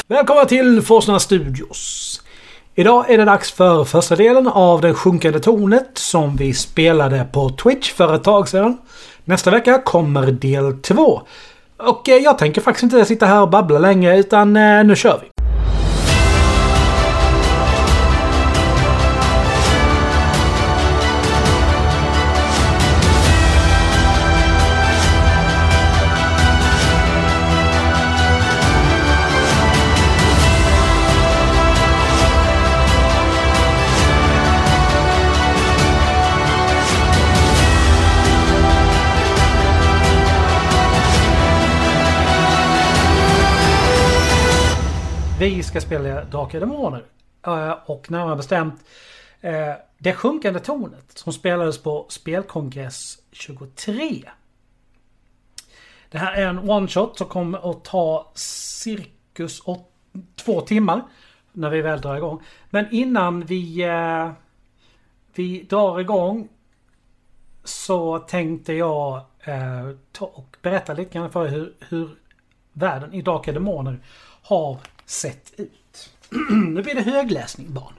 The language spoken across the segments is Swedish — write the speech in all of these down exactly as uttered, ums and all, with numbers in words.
Välkomna till Forsna Studios. Idag är det dags för första delen av Det sjunkande tornet som vi spelade på Twitch för ett tag sedan. Nästa vecka kommer del två. Och jag tänker faktiskt inte sitta här och babbla länge utan nu kör vi. Vi ska spela Drakar och Demoner. Och närmare bestämt Det sjunkande tornet som spelades på Spelkongress tjugotre. Det här är en one-shot som kommer att ta cirkus åt, två timmar när vi väl drar igång. Men innan vi, vi drar igång så tänkte jag ta och berätta lite grann för hur, hur världen i Drakar och Demoner har sett ut. Nu blir det högläsning, barn.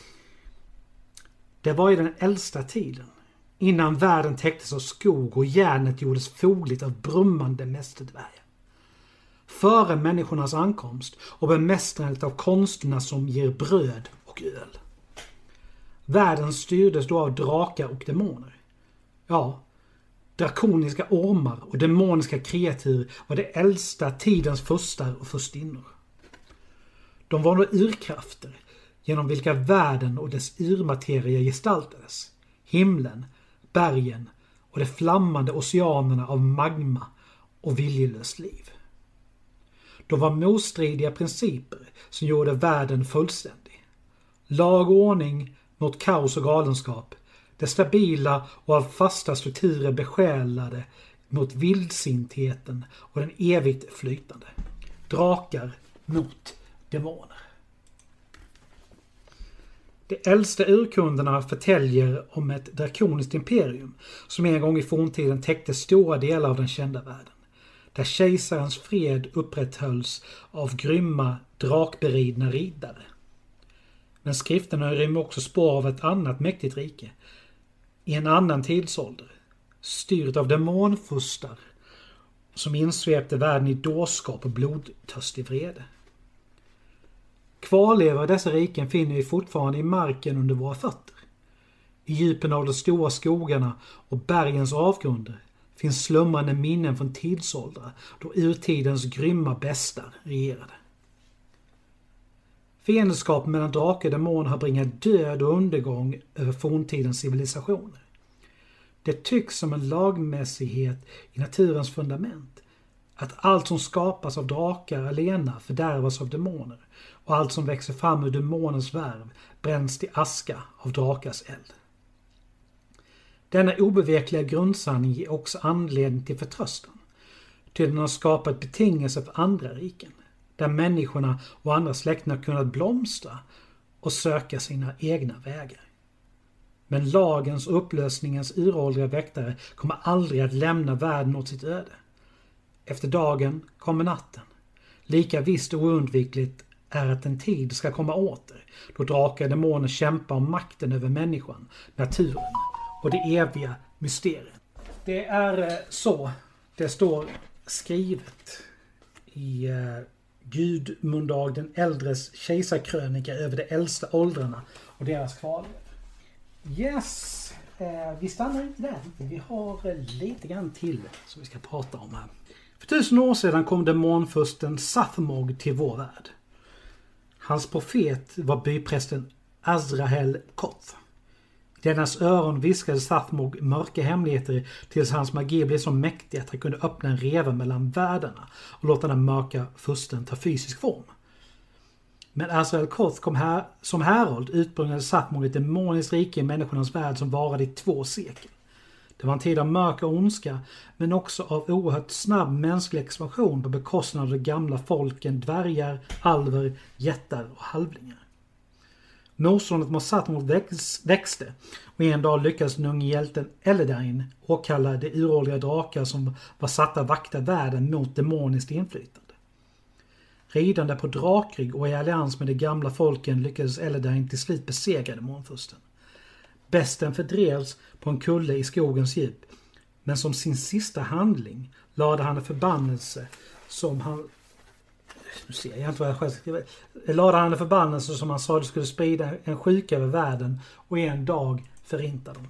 Det var i den äldsta tiden, innan världen täcktes av skog och järnet gjordes fogligt av brummande mästerdvärgar. Före människornas ankomst och bemästrandet av konsterna som ger bröd och öl. Världen styrdes då av drakar och demoner. Ja, drakoniska ormar och demoniska kreatur var det äldsta tidens furstar och furstinnor. De var då urkrafter genom vilka världen och dess urmateria gestaltades. Himlen, bergen och de flammande oceanerna av magma och viljelöst liv. De var motstridiga principer som gjorde världen fullständig. Lag och ordning mot kaos och galenskap. Det stabila och av fasta strukturer besjälade mot vildsintheten och den evigt flytande. Drakar mot demoner. De äldsta urkunderna förtäljer om ett drakoniskt imperium som en gång i forntiden täckte stora delar av den kända världen. Där kejsarens fred upprätthölls av grymma drakberidna riddare. Men skrifterna rymmer också spår av ett annat mäktigt rike i en annan tidsålder, styrt av demonfurstar som insvepte världen i dårskap och blodtörstig vrede. Kvarlevor av dessa riken finner vi fortfarande i marken under våra fötter. I djupen av de stora skogarna och bergens avgrunder finns slumrande minnen från tidsåldrar då urtidens grymma bästar regerade. Fiendskap mellan drakar och demoner har bringat död och undergång över forntidens civilisationer. Det tycks som en lagmässighet i naturens fundament att allt som skapas av drakar alena fördärvas av demoner och allt som växer fram ur demonens värv bränns till aska av drakars eld. Denna obevekliga grundsanning ger också anledning till förtröstan, till den har skapat betingelser för andra riken, där människorna och andra släkten har kunnat blomstra och söka sina egna vägar. Men lagens och upplösningens uråldriga väktare kommer aldrig att lämna världen åt sitt öde. Efter dagen kommer natten. Lika visst och oundvikligt är att en tid ska komma åter då drakar och demoner kämpar om makten över människan, naturen och det eviga mysteriet. Det är så det står skrivet i Gudmundag den äldres kejsarkrönika över de äldsta åldrarna och deras kvarlevor. Yes, vi stannar inte där. Vi har lite grann till som vi ska prata om här. För tusen år sedan kom demonfursten Sathmog till vår värld. Hans profet var byprästen Azrael Koth. I dennas öron viskade Sathmog mörka hemligheter tills hans magi blev så mäktig att han kunde öppna en reva mellan världarna och låta den mörka fursten ta fysisk form. Men Azrael Koth kom här, som härold utbringade Sathmog ett demoniskt rike i människornas värld som varade i två sekel. Det var en tid av mörker och ondska, men också av oerhört snabb mänsklig expansion på bekostnad av de gamla folken, dvärgar, alver, jättar och halvlingar. Motståndet mot Sathmog väx, växte och en dag lyckades den unge hjälten Eledain åkalla de uråldriga drakar som var satta att vakta världen mot demoniskt inflytande. Ridande på drakrygg och i allians med de gamla folken lyckades Elladan till slut besegra demonfursten. Besten fördrevs på en kulle i skogens djup, men som sin sista handling lade han en förbannelse som han nu ser jag inte vad jag själv skriver. Lade han en förbannelse som han sa det skulle sprida en sjuka över världen och en dag förinta dem.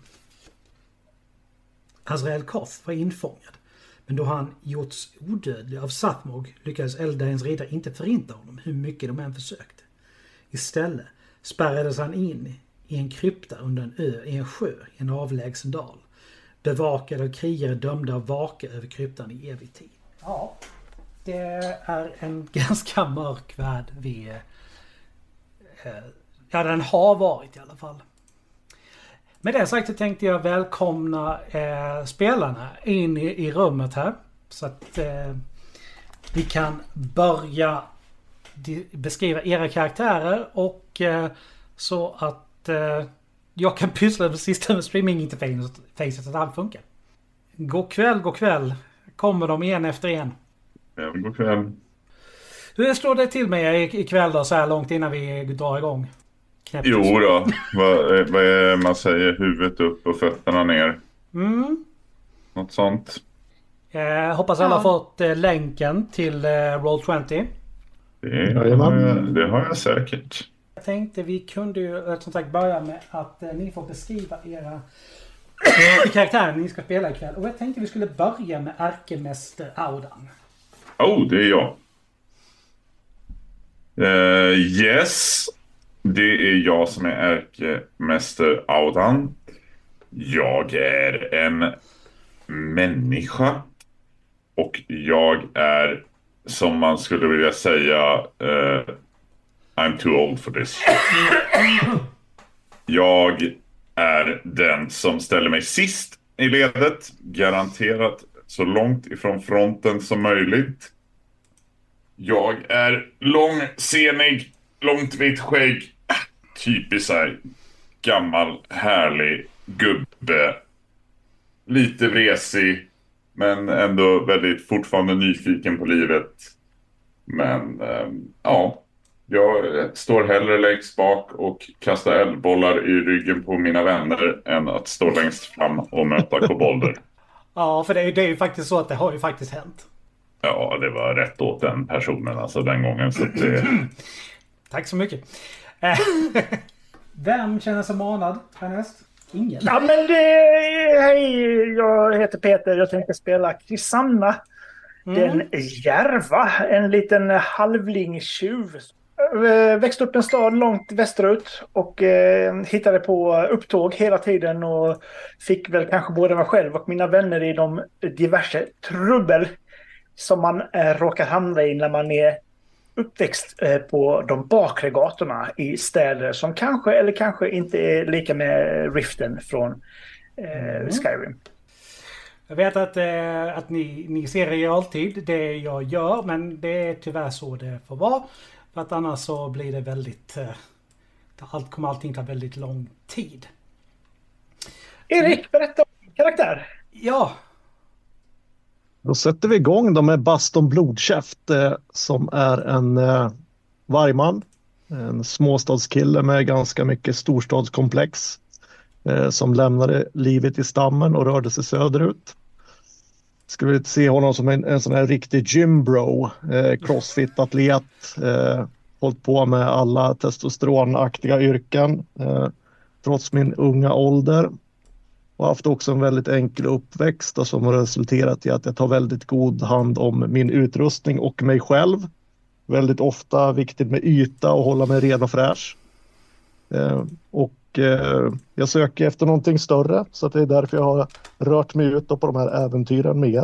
Azrael Koth var infångad, men då han gjorts odödlig av Sathmog lyckades Eldans riddare inte förinta honom hur mycket de än försökte. Istället spärrades han in i en krypta under en ö i en sjö i en avlägsen dal. Bevakade av krigare dömda att vaka över kryptan i evig tid. Ja, det är en ganska mörk värld vi... Eh, ja, den har varit i alla fall. Med det sagt så tänkte jag välkomna eh, spelarna in i, i rummet här. Så att eh, vi kan börja di- beskriva era karaktärer och eh, så att eh, jag kan pyssla med sista med streaming-interfacet så att allt funkar. God kväll, god kväll. Kommer de en efter en. Ja, god kväll. Hur slår det till med er ikväll då så här långt innan vi drar igång? Knäppt. Jo då, vad, vad är man säger? Huvudet upp och fötterna ner. Mm. Något sånt. Eh, hoppas alla Ja. har fått eh, länken till eh, Roll tjugo. Det har, jag, det har jag säkert. Jag tänkte vi kunde ju eh, som sagt börja med att eh, ni får beskriva era karaktärer ni ska spela ikväll. Och jag tänkte vi skulle börja med ärkemäster Audan. Oh, det är jag. Uh, yes. Det är jag som är ärkemäster Audan. Jag är en människa. Och jag är, som man skulle vilja säga, uh, I'm too old for this. Jag är den som ställer mig sist i ledet. Garanterat så långt ifrån fronten som möjligt. Jag är lång, senig, långt vitt skägg. Typiskt så här gammal, härlig gubbe. Lite vresig, men ändå väldigt fortfarande nyfiken på livet. Men ähm, ja, jag står hellre längst bak och kastar eldbollar i ryggen på mina vänner än att stå längst fram och möta kobolder. Ja, för det är, det är ju faktiskt så att det har ju faktiskt hänt. Ja, det var rätt åt den personen alltså den gången. Så det... Tack så mycket. Eh, Vem känner sig manad härnäst? Ingen. Ja, men det... Hej, jag heter Peter. Jag tänkte spela Krisanna. Mm. Den järva. En liten halvling-tjuv. Eh, Växte upp i en stad långt västerut. Och eh, hittade på upptåg hela tiden. Och fick väl kanske både mig själv och mina vänner i de diverse trubbel som man eh, råkar hamna i när man är uppväxt eh, på de bakre gatorna i städer som kanske eller kanske inte är lika med Riften från eh, Mm. Skyrim. Jag vet att, eh, att ni, ni ser i realtid det jag gör, men det är tyvärr så det får vara. För att annars så blir det väldigt... Eh, allt kommer allting ta väldigt lång tid. Erik, berätta om din karaktär. Ja, Då sätter vi igång då med Baston Blodkäft eh, som är en eh, vargman. En småstadskille med ganska mycket storstadskomplex. Eh, som lämnade livet i stammen och rörde sig söderut. Skulle se honom som en, en sån här riktig gymbro. Eh, crossfit-atlet. Eh, hållit på med alla testosteronaktiga yrken. Eh, trots min unga ålder. Och haft också en väldigt enkel uppväxt som har resulterat i att jag tar väldigt god hand om min utrustning och mig själv. Väldigt ofta viktigt med yta och hålla mig ren och fräsch. Eh, och eh, jag söker efter någonting större så att det är därför jag har rört mig ut på de här äventyren med er.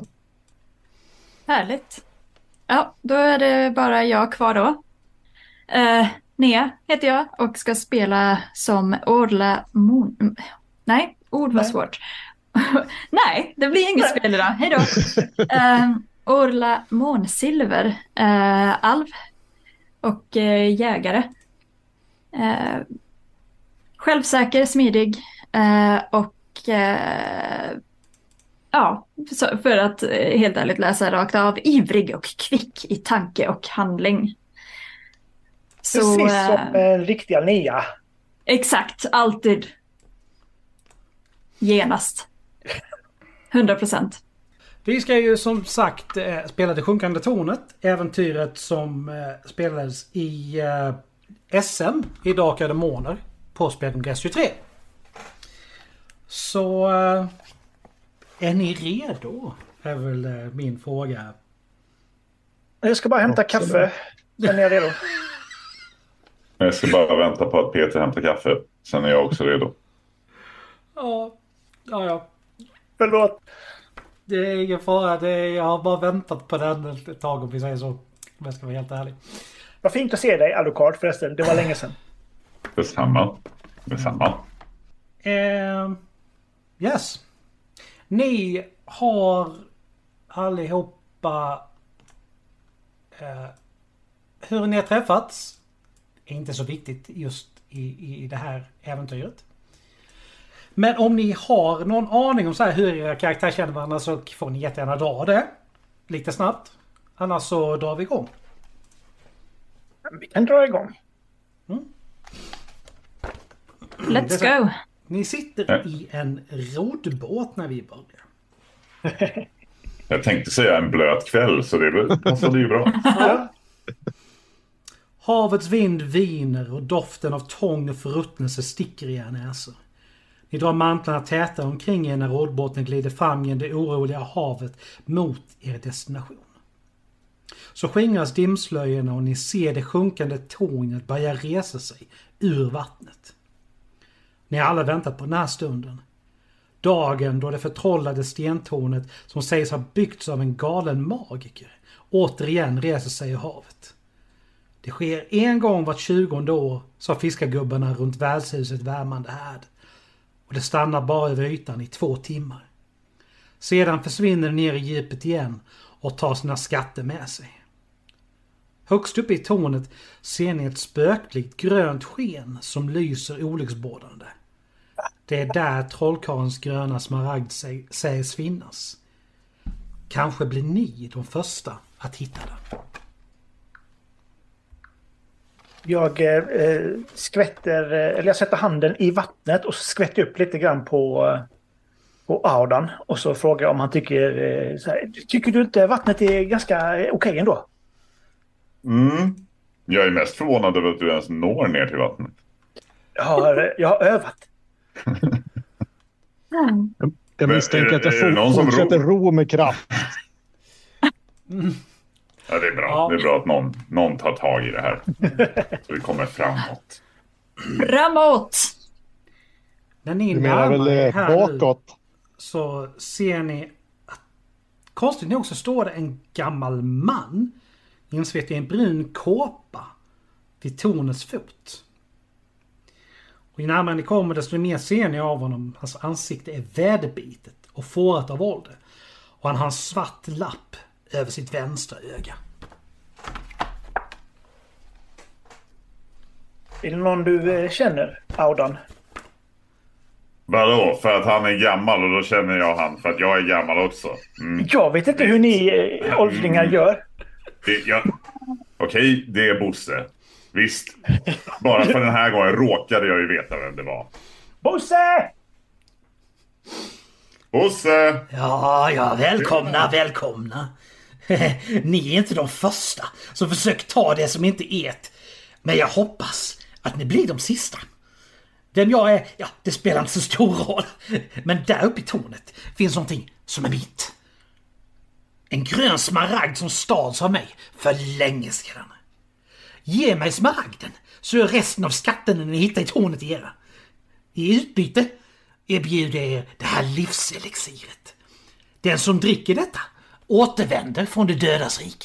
Härligt. Ja, då är det bara jag kvar då. Eh, Nea heter jag och ska spela som Orla Moon... Nej, ord var Nej. svårt. Nej, det blir inget spel idag. Hej då. Eh, Orla Månsilver, eh, alv och eh, jägare. Eh, självsäker, smidig eh, och eh, ja, så, för att eh, helt ärligt läsa rakt av, ivrig och kvick i tanke och handling. Så, Precis som eh, en riktiga nia. exakt, alltid. Genast. hundra procent. Vi ska ju som sagt eh, spela Det sjunkande tornet. Äventyret som eh, spelades i eh, S M i Dark Demoner på Spelkongress tjugotre. Så eh, är ni redo? Är väl eh, min fråga. Jag ska bara hämta Absolut. kaffe. Sen är jag redo. Jag ska bara vänta på att Peter hämtar kaffe. Sen är jag också redo. Ja, ja, ja. Förlåt. Det är ingen fara. Det är, jag har bara väntat på den ett tag om vi säger så. Om jag ska vara helt ärlig. Vad fint att se dig, Alucard, förresten. Det var länge sedan. Detsamma. Detsamma. Eh, yes. Ni har allihopa... Eh, hur ni har träffats är inte så viktigt just i, i det här äventyret. Men om ni har någon aning om så här hur era karaktärer känner varandra så får ni jättegärna dra det. Lite snabbt. Annars så drar vi igång. Vi kan dra igång. Let's go. Ni sitter i en roddbåt när vi börjar. Jag tänkte säga en blöt kväll, så det passade ju bra. Ja. Havets vind viner och doften av tång och förruttnelse sticker i er näsor. Ni drar mantlarna tätare omkring er när roddbåten glider fram genom det oroliga havet mot er destination. Så skingras dimslöjorna och ni ser det sjunkande tornet börja resa sig ur vattnet. Ni har alla väntat på den här stunden. Dagen då det förtrollade stentornet som sägs ha byggts av en galen magiker återigen reser sig i havet. Det sker en gång vart tjugonde år, sa fiskargubbarna runt värdshuset värmande härd. Och det stannar bara över ytan i två timmar. Sedan försvinner det ner i djupet igen och tar sina skatter med sig. Högst uppe i tornet ser ni ett spökligt grönt sken som lyser olycksbådande. Det är där trollkarlens gröna smaragd sä- sägs finnas. Kanske blir ni de första att hitta den. Jag eh, skvätter, eh, eller jag sätter handen i vattnet och skvätter upp lite grann på, eh, på Audan. Och så frågar jag om han tycker, eh, så här, tycker du inte vattnet är ganska eh, okej ändå? Mm. Jag är mest förvånad över att du ens når ner till vattnet. Jag har, jag har övat. Mm. Jag misstänker Men är- att jag är det någon for- som fortsätter ror? ro med kraft. Ja, det är bra. Ja. Det är bra att någon, någon tar tag i det här. Så vi kommer framåt. Framåt! När ni Du menar väl närmar er eh, här nu bakåt? så ser ni att konstigt nog så står det en gammal man insvett i en brun kåpa vid tornets fot. Och ju närmare ni kommer desto mer ser ni av honom. Hans ansikte är väderbitet och fårat av ålder. Och han har en svart lapp över sitt vänstra öga. Är det någon du eh, känner, Audan? Vadå? För att han är gammal och då känner jag han för att jag är gammal också. Mm. Jag vet inte hur ni eh, åldringar gör. Det, ja. Okej, det är Bosse. Visst. Bara för den här gången råkade jag ju veta vem det var. Bosse! Bosse! Ja, ja, välkomna, välkomna. Ni är inte de första som försöker ta det som inte är ert. Men jag hoppas att ni blir de sista. Vem jag är, ja, det spelar inte så stor roll. Men där uppe i tornet finns någonting som är mitt. En grön smaragd som stals av mig för länge sedan. Ge mig smaragden så är resten av skatten ni hittar i tornet era. I utbyte erbjuder er det här livselixiret. Den som dricker detta återvänder från det dödas rike.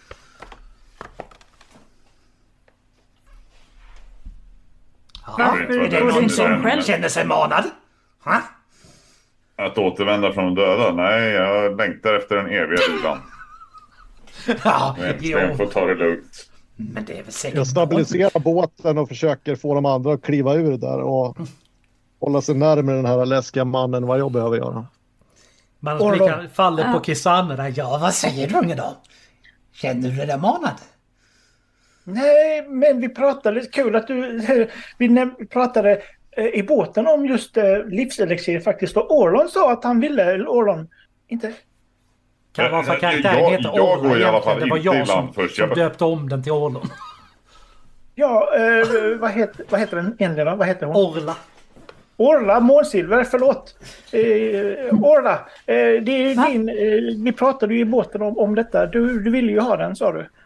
Ja, Varför är det tror du någon inte om som- själv? känner sig manad? Ha? Att återvända från de döda? Nej, jag längtar efter den eviga vilan. Ja, Jag får jo, ta det lugnt. men det är väl säkert... Jag stabiliserar båten och försöker få de andra att kliva ur där och hålla sig närmare den här läskiga mannen vad jag behöver göra. Mannens Orlov. blickar faller på Ja. Kisanne där. Ja, vad säger du unge då? Känner du dig där manad? Nej, men vi pratade, kul att du, vi näm- pratade eh, i båten om just eh, livselixir faktiskt. Och Orlon sa att han ville, eller Orlon, inte? Kan vara för Jag- karaktären jag- heter jag Orla går i alla fall egentligen. Det var inte i jag som, land först. som Jag- döpte om den till Orlon. Ja, eh, vad, heter, vad heter den egentligen då? Vad heter hon? Orla. Orla Månsilver, förlåt. Eh, Orla, eh, det är Va? din, eh, vi pratade ju i båten om, om detta. Du, du ville ju ha den, sa du.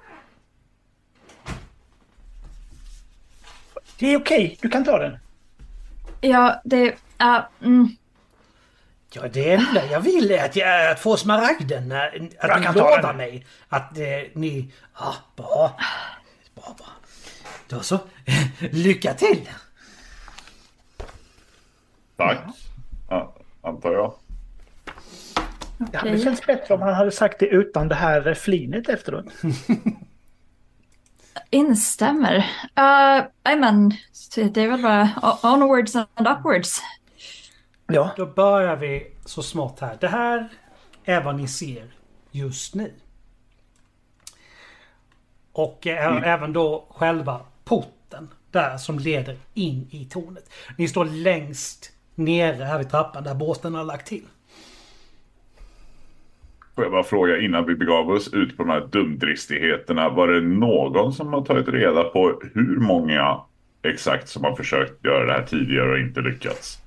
Det är okej, du kan ta den. Ja, det... ja, mm. Ja, det enda jag vill är att, jag, att få smaragden. Att Jag ni kan ta lovar den. mig att eh, ni... Ja, bra. Bra, bra. Då så. Lycka till! Tack. Ja, antar jag. Det hade känts bättre om han hade sagt det utan det här flinet efteråt. Instämmer. Uh, men det är väl bara onwards and upwards. Ja. Då börjar vi så smått här. Det här är vad ni ser just nu. Och ä- även då själva porten där som leder in i tornet. Ni står längst nere här vid trappan där båten har lagt till. Får jag bara fråga innan vi begav oss ut på de här dumdristigheterna. Var det någon som har tagit reda på hur många exakt som har försökt göra det här tidigare och inte lyckats?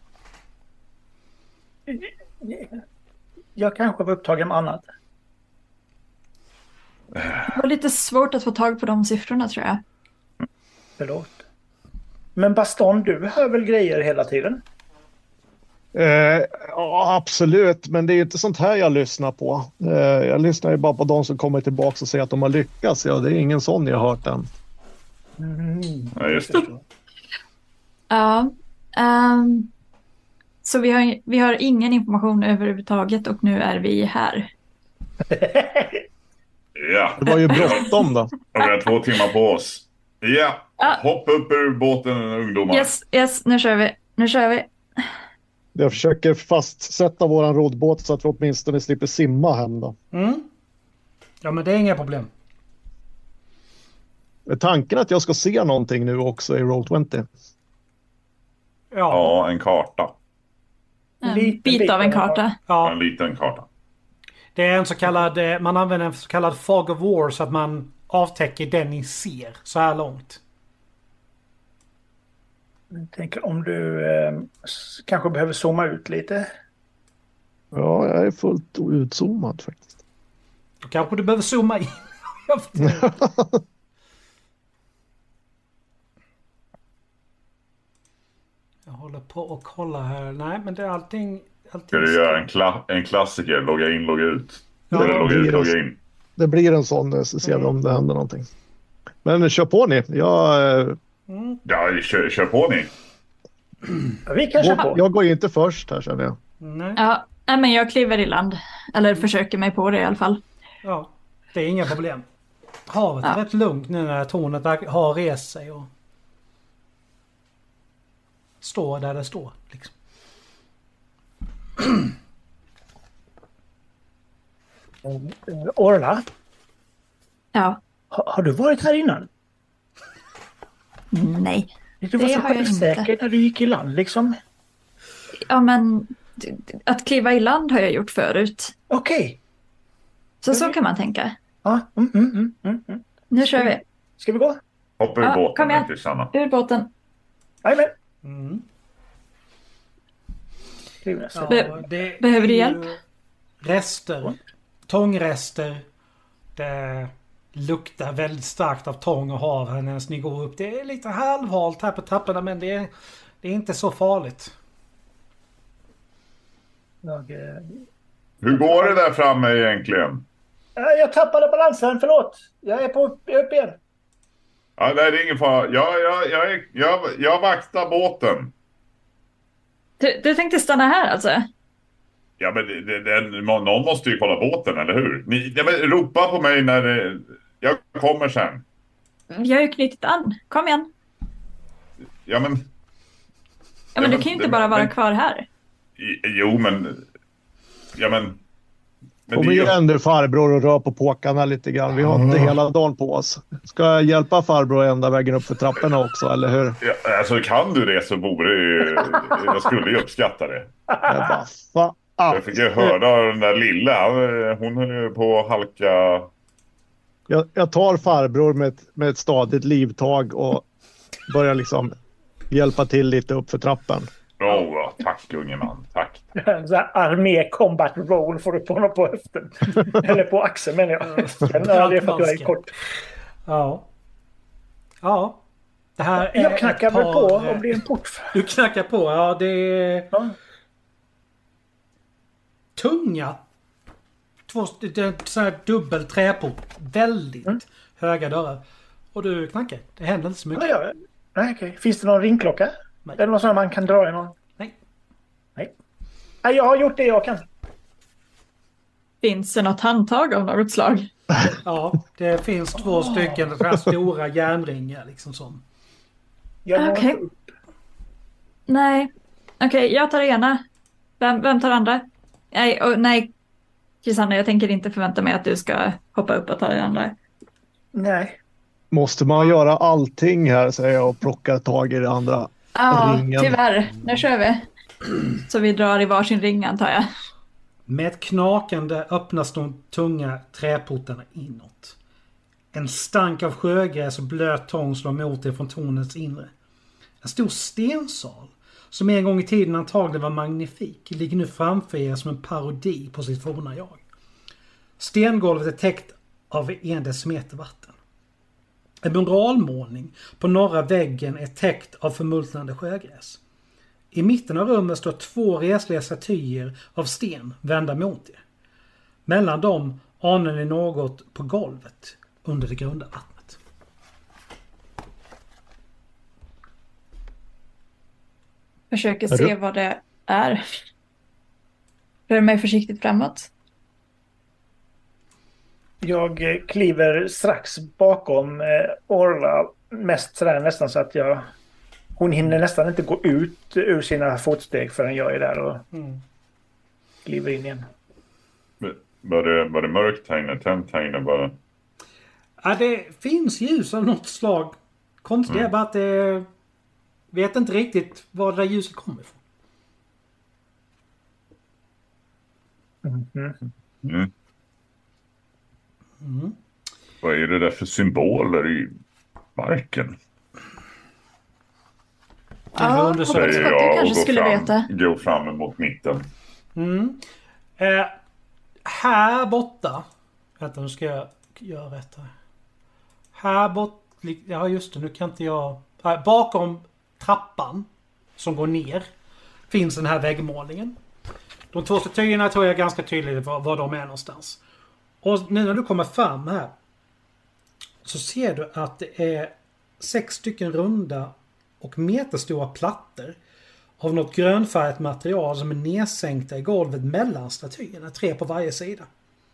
Jag kanske var upptagen med annat. Det var lite svårt att få tag på de siffrorna, tror jag. Förlåt. Men Baston, du hör väl grejer hela tiden? Eh, ja, absolut, men det är ju inte sånt här jag lyssnar på. Eh, jag lyssnar ju bara på de som kommer tillbaka och säger att de har lyckats. Ja, det är ingen sån jag har hört än. Mm. Ja, just det. Ja. ehm, så vi har, vi har ingen information överhuvudtaget och nu är vi här. Ja, Det var ju bråttom då. och vi har två timmar på oss. Ja, Ja. hoppa upp ur båten ungdomar. Yes, yes, nu kör vi. Nu kör vi. Jag försöker fastsätta våran roddbåt så att vi åtminstone slipper simma hem då. Mm. Ja, men det är inga problem. Är tanken att jag ska se någonting nu också i Roll tjugo? Ja. Ja, en karta. En Liten bit bit av en av en karta. ja. En liten karta. Det är en så kallad... eh, Man använder en så kallad fog of war så att man avtäcker den ni ser så här långt. Jag tänker om du eh, s- kanske behöver zooma ut lite. Ja, jag är fullt utzoomad faktiskt. Då kanske du behöver zooma in. Jag vet inte. Jag håller på och kollar här. Nej, men det är allting... allting Ska du göra en, kla- en klassiker? Logga in, logga ut. Ja, Eller logga det ut, är- logga in. Det blir en sån så ser vi om det händer någonting. Men kör på ni. Jag, eh, Mm. Ja, kör, kör på ni. Vi kan köra går, på. jag går inte först här känner jag. Nej. Ja, nej, men jag kliver i land. Eller försöker mig på det i alla fall. Ja, det är inga problem. Havet är Ja. rätt lugnt nu när tornet verk- har rest sig och står där det står. Liksom. Eh, Orla, Ja, ha, har du varit här innan? nej. Du var Det så har jag självsäker inte. när du gick i land liksom. Ja, men d- d- att kliva i land har jag gjort förut. Okej. Så så kan man tänka. Ja, mm, mm, mm, mm, mm. Nu kör vi. Ska vi gå? Hoppa ur Ja, båten kom igen. nu, Kristianna. Ur båten. Jajamän. Mm. Skriv nästa. Ja, Be- det behöver du är hjälp? ju Rester. Tångrester. Det luktar väldigt starkt av tång och hav här när ni går upp. Det är lite halvhalt här på trapporna men det är, det är inte så farligt. Jag, eh, Hur går det där framme egentligen? jag tappade balansen, förlåt. Jag är på upp, upp igen. Ja, nej, det är ingen fara. Jag, jag, jag, är- jag, jag vaktar båten. Du, du tänkte stanna här alltså? Ja, men det, det, det, någon måste ju kolla båten, eller hur? Ni, ja, men ropa på mig när det, jag kommer sen. Jag har ju knutit an. Kom igen. Ja, men... Ja, men Ja, du men- kan ju inte det- bara vara men- kvar här. i- Jo, men... Ja, men... Men Kom det är ju- igen nu farbror och rör på påkarna lite grann. Vi har inte hela dagen på oss. Ska jag hjälpa farbror ända vägen upp för trapporna också, eller hur? Ja, alltså kan du det så vore det ju... Jag skulle ju uppskatta det. Jag bara, fan. Jag fick ju höra den där lilla. Hon höll ju på att halka... Jag, jag tar farbror med ett, med ett stadigt livtag och börjar liksom hjälpa till lite upp för trappen. Åh, oh, tack unge man. Tack. En sån här armé combat roll får du på honom på höften. Eller på axeln menar jag. Den är det för att jag är kort. Ja. Ja. Det här är Jag knackar ett väl par- på och blir en port. Du knackar på, ja det är Ja. tunga. Två sådana här dubbel träport. Väldigt Mm. höga dörrar. Och du knackar. Det händer inte så mycket. Ja, ja. Nej, okej. Finns det någon ringklocka? Nej. Eller något sånt man kan dra i någon? Nej. Nej. Nej, jag har gjort det jag kan. Finns det något handtag av något slag? Ja, det finns två stycken sådana här stora järnringar liksom som. Jag når Okej. inte upp. Nej. Okej, jag tar ena. Vem, vem tar andra? Nej, och, nej. Krisanna, jag tänker inte förvänta mig att du ska hoppa upp och ta den andra. Nej. Måste man göra allting här, säger jag och plockar tag i det andra. Ja, Ringen. tyvärr. Nu kör vi. Så vi drar i varsin ring antar jag. Med ett knakande öppnas de tunga träportarna inåt. En stank av sjögräs och blöt tång slår mot er från tornets inre. En stor stensal, som en gång i tiden antagligen var magnifik, ligger nu framför er som en parodi på sitt forna jag. Stengolvet är täckt av en decimeter vatten. En muralmålning på norra väggen är täckt av förmultnande sjögräs. I mitten av rummet står två resliga statyer av sten vända mot er. Mellan dem anar ni något på golvet under det grunda vattnet. Försöker Är se du- vad det är. Rör mig försiktigt framåt. Jag eh, kliver strax bakom eh, Orla. Mest sådär nästan så att jag... Hon hinner nästan inte gå ut ur sina fotsteg förrän jag är där och kliver in igen. Var det, var det mörkt här inne? Tänt här inne bara? Ja, det finns ljus av något slag. Konstigt är bara att det... Vet inte riktigt var det där ljuset kommer ifrån. Mm. Mm. Mm. Vad är det där för symboler i marken? Ja, hoppas undersöka. att Säger du jag och kanske går skulle fram, veta. går fram mot mitten. Mm. Eh, här borta... Vänta, nu ska jag göra rätt här. Här bort... Ja, just det. Nu kan inte jag... Här, bakom trappan som går ner finns den här väggmålningen. De två statyerna tror jag är ganska tydligt var, var de är någonstans. Och nu när du kommer fram här så ser du att det är sex stycken runda och meterstora plattor av något grönfärgat material som är nedsänkta i golvet mellan statyerna. Tre på varje sida.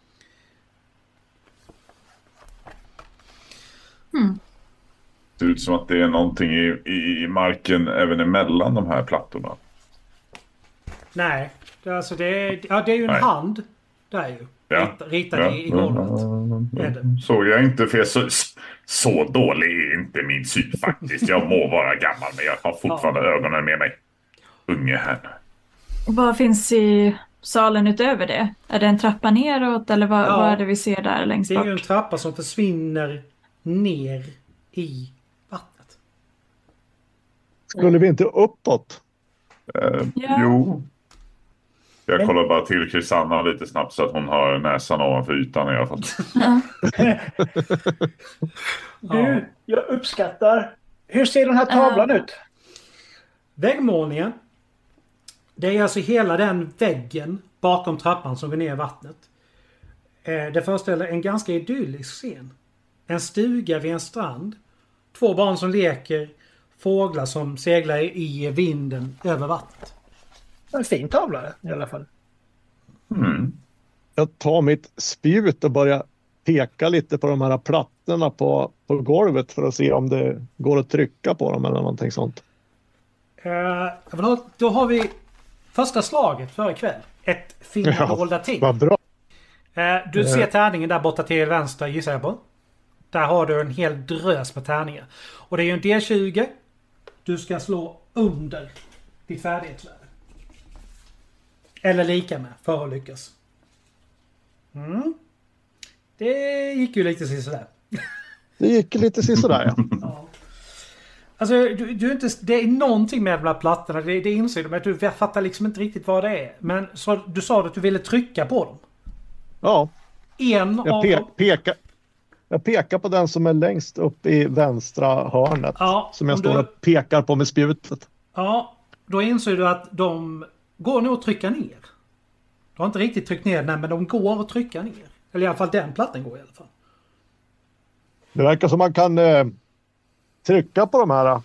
Hmm. Det ser ut som att det är någonting i, i, i marken även emellan de här plattorna. Nej, det är, alltså det är, ja, det är ju en Nej. hand. Där ju. Ja. Rit, ritad Ja. i, i golvet. Är det. Såg jag inte, för jag så, så dålig är inte min syn faktiskt. Jag må vara gammal, men jag har fortfarande ögonen med mig. Unge här. Vad finns i salen utöver det? Är det en trappa neråt eller vad, Ja. vad är det vi ser där längst Det är ju en bort? trappa som försvinner ner i vattnet. Skulle vi inte uppåt? Eh, Ja. Jo. Jag Men- kollar bara till Krisanna lite snabbt så att hon har näsan ovanför ytan i alla fall. Du, jag uppskattar. Hur ser den här tavlan Ah. ut? Väggmålningen. Det är alltså hela den väggen bakom trappan som går ner i vattnet. Eh, Det föreställer en ganska idyllisk scen. En stuga vid en strand. Två barn som leker. Fåglar som seglar i vinden över vattnet. En fin tavla i alla fall. Mm. Jag tar mitt spjut och börjar peka lite på de här plattorna på, på golvet för att se om det går att trycka på dem eller någonting sånt. Eh, jag vill ha, då har vi första slaget för ikväll. Ett finna dolda ting. Vad bra. Eh, du ser tärningen där borta till vänster gissar jag på. Där har du en hel drös med tärningar. Och det är ju en D tjugo. Du ska slå under ditt färdighetsvärde. Eller lika med för att lyckas. Mm. Det gick ju lite sådär. Det gick lite sådär, ja. Ja. Alltså, du, du är inte, det är någonting med de här plattorna. Det, det inser du, men du fattar liksom inte riktigt vad det är. Men så, du sa att du ville trycka på dem. Ja, En jag, av pe- dem. pekar, jag pekar på den som är längst upp i vänstra hörnet. Ja, som jag om står du- och pekar på med spjutet. Ja, då inser du att de går nog att trycka ner. Du har inte riktigt tryckt ner den, men de går att trycka ner. Eller i alla fall den plattan går i alla fall. Det verkar som man kan eh, trycka på de här.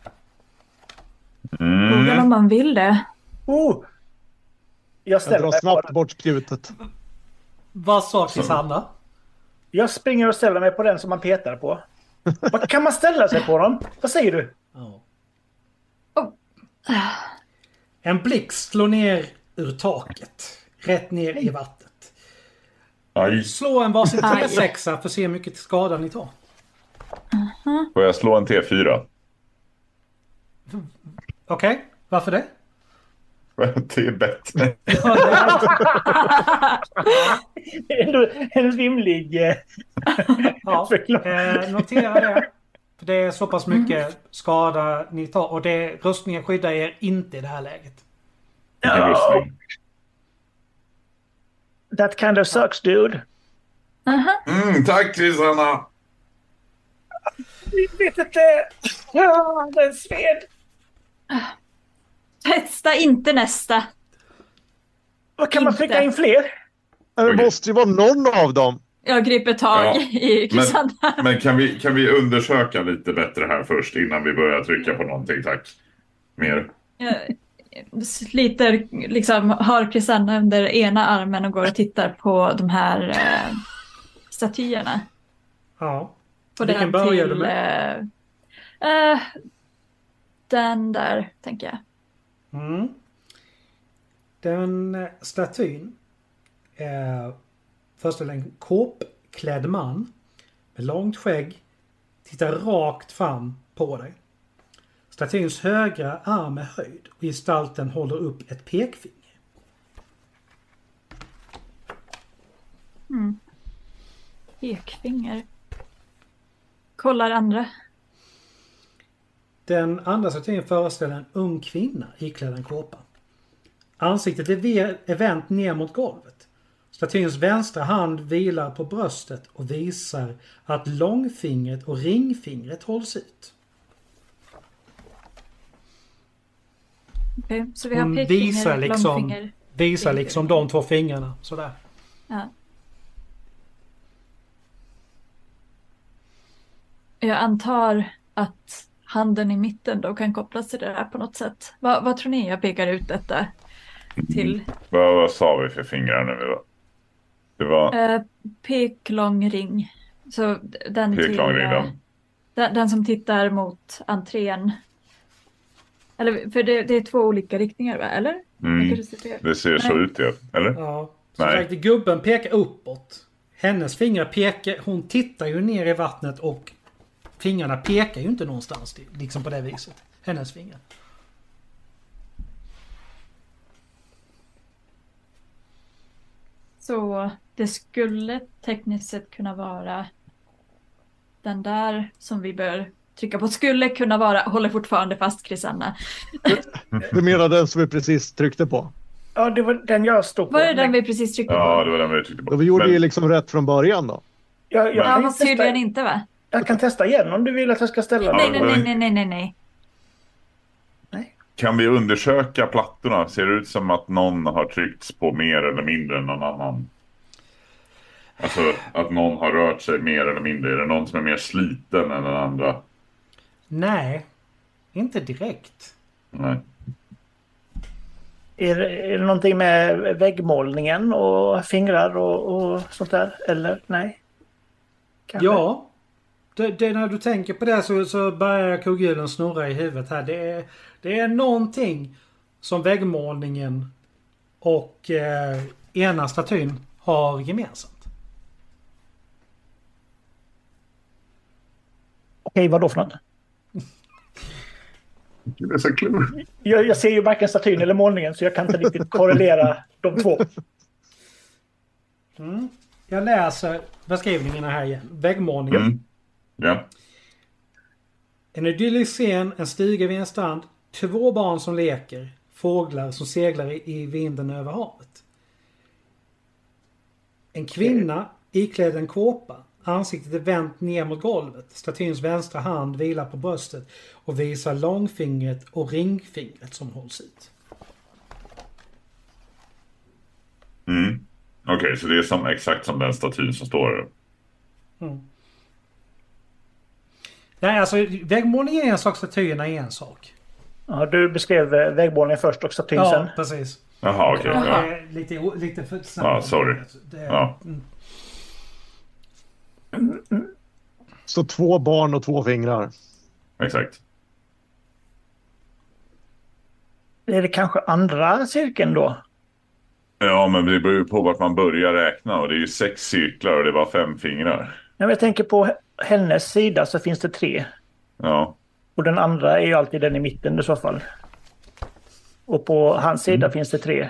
Frågan Mm. om man vill det. Oh! Jag Jag ställer drar mig på snabbt den. bort spjutet. Vad sa Krisanna? Jag springer och ställer mig på den som man petar på. Vad kan man ställa sig på dem? Vad säger du? Ja. Oh. En blixt slår ner ur taket. Rätt ner i vattnet. Aj, Slå en varsin Aj. T sex för att se hur mycket skada ni tar. får jag slå en T fyra? Okej, varför det? Det är bättre. Ändå en rimlig eh, Ja, förklaring. eh, notera det. För det är så pass mycket skada ni tar. Och det, rustningen skyddar er inte i det här läget. Vilken rustning. That kind of sucks, dude. Aha. Mm, tack Krisanna. Jag vet inte. Ja, den sved. Testa inte nästa. Vad kan man Inte. skicka in fler? Det Okej. måste ju vara någon av dem. Jag griper tag Ja, i Krisanna. Men kan vi, kan vi undersöka lite bättre här först innan vi börjar trycka på någonting, tack. Mer. Jag sliter, liksom, har Krisanna under ena armen och går och tittar på de här eh, statyerna. Ja. På Vilken den börjar till, du med? eh, eh, den där, tänker jag. Mm. Den eh, statyn är föreställer en kåpklädd man med långt skägg tittar rakt fram på dig. Statyns högra arm är höjd och gestalten håller upp ett pekfinger. Mm. Pekfinger. Kollar andra. Den andra statyn föreställer en ung kvinna iklädd en kåpa. Ansiktet är ve- är vänt ner mot golvet. Statyns vänstra hand vilar på bröstet och visar att långfingret och ringfingret hålls ut. Okay, så vi har Hon pekfinger, visar liksom, långfinger. visar liksom de två fingrarna sådär. Ja. Jag antar att handen i mitten då kan kopplas till det där på något sätt. Vad, vad tror ni jag pekar ut detta till? Vad, vad sa vi för fingrar nu då? Det var Eh, pek, lång, ring. Så d- den pek, till... lång, ring, eh, den. den, den som tittar mot entrén. Eller, för det, det är två olika riktningar, va? Eller? Jag Mm, kanske ser fel. det ser så Nej. ut, ja. Eller? Ja, som Nej. sagt, gubben pekar uppåt. Hennes fingrar pekar, hon tittar ju ner i vattnet och fingrarna pekar ju inte någonstans liksom på det viset. Hennes fingrar. Så det skulle tekniskt sett kunna vara den där som vi bör trycka på. Skulle kunna vara, håller fortfarande fast Krisanna. Du menar den som vi precis tryckte på? Ja, det var den jag stod på. Var det den vi precis tryckte Ja, på? det var den vi tyckte på. Då vi gjorde Men- ju liksom rätt från början då. Jag, jag, Ja, kan fast testa, tydligen inte, va? jag kan testa igen om du vill att jag ska ställa Ja, Nej, mig. nej, nej, nej, nej, nej, nej. Kan vi undersöka plattorna? Ser det ut som att någon har tryckts på mer eller mindre än någon annan? Alltså att någon har rört sig mer eller mindre. Är det någon som är mer sliten än den andra? Nej, inte direkt. Nej. Är, är det någonting med väggmålningen och fingrar och, och sånt där? Eller nej? Kanske. Ja, det, det, när du tänker på det så, så börjar kugghjulen snurra i huvudet här. Det är, det är någonting som väggmålningen och eh, ena statyn har gemensamt. Okej, vad då för något? Det är så klurigt. Jag, jag ser ju varken statyn eller målningen, så jag kan inte riktigt korrelera de två. Mm. Jag läser beskrivningarna här igen. Väggmålningen. Mm. Ja. En idyllisk scen, en stuga vid en strand, två barn som leker, fåglar som seglar i, i vinden över havet. En kvinna iklädd en kåpa, ansiktet är vänt ner mot golvet. Statyns vänstra hand vilar på bröstet och visar långfingret och ringfingret som hålls ut. Mm. Okej, okay, så det är som, exakt som den statyn som står. Mm. Nej, alltså väggmålningen är en sak, statyerna är en sak. Ja, du beskrev väggmålningen först och statyn Ja, sen. precis. Jaha, okej. Okay, Ja. ja. Lite, lite för snabbt. Ja, sorry. Det, Ja. Mm. Så två barn och två fingrar. Exakt. Är det kanske andra cirkeln då? Ja, men det beror ju på vart man börjar räkna. Och det är ju sex cirklar och det var fem fingrar. När jag tänker på hennes sida så finns det tre. Ja. Och den andra är ju alltid den i mitten i så fall. Och på hans sida Mm. finns det tre.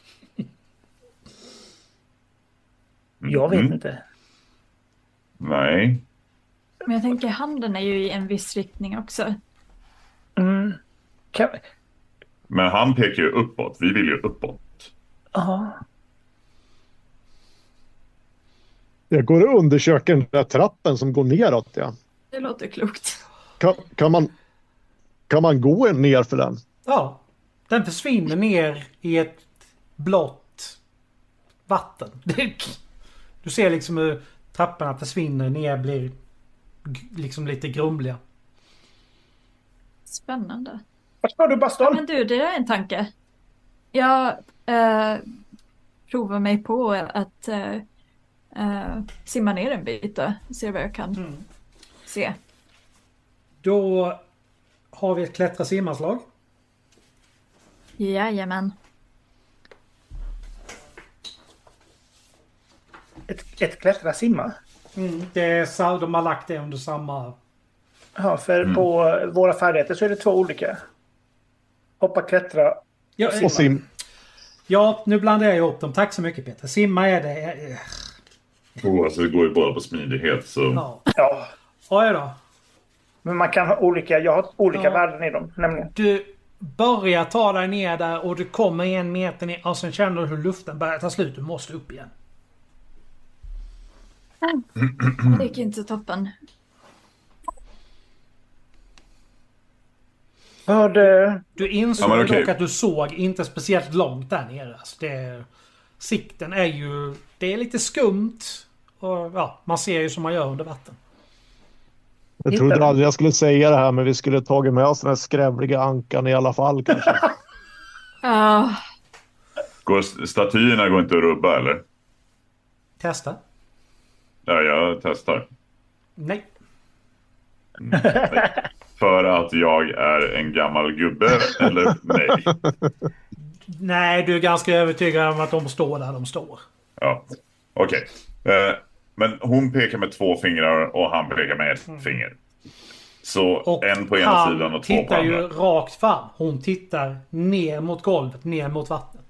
Jag vet Mm. inte. Nej. Men jag tänker handen är ju i en viss riktning också. Mm. Kan... Men han pekar ju uppåt. Vi vill ju uppåt. Aha. Jag går och undersöker den där trappen som går neråt. Ja. Det låter klokt. Kan, kan, man, kan man gå ner för den? Ja, den försvinner ner i ett blått vatten. Du ser liksom hur trapporna försvinner ner, blir liksom lite grumliga. Spännande. Vart ska du, Ja, Baston? men du, det är en tanke. Jag eh, provar mig på att eh, eh, simma ner en bit och se vad jag kan Mm. se. Då har vi ett klättra simmarslag. Jajamän. Ett, ett klättra simma? Mm. Det är, sa- de har lagt det under samma... Ja, för Mm. på våra färdigheter så är det två olika. Hoppa, klättra. Ja, Och sim. ja, nu blandar jag ihop dem. Tack så mycket Peter. Simma är det. Oh, alltså det går ju bara på smidighet. Så. Ja. Ja, Oj då. men man kan ha olika. Jag har olika Ja. värden i dem, nämligen. Du börjar ta dig ner där och du kommer en meter ner och sen känner du hur luften börjar ta slut. Du måste upp igen. Det gick inte toppen. Hörde... Du insåg Ja, men okej. dock att du såg inte speciellt långt där nere. Alltså det, sikten är ju... Det är lite skumt. Och ja, man ser ju som man gör under vatten. Jag Hittar den. trodde aldrig jag skulle säga det här, men vi skulle tagit med oss den här skrävliga ankan i alla fall kanske. Ja, Går, statyerna går inte att rubba, eller? Testa. Ja, jag testar. Nej. Nej. För att jag är en gammal gubbe, eller nej? Nej, du är ganska övertygad om att de står där de står. Ja, okej. Eh, men hon pekar med två fingrar och han pekar med ett finger. Så Och en på ena han sidan och två på tittar ju andra. rakt fram. Hon tittar ner mot golvet, ner mot vattnet.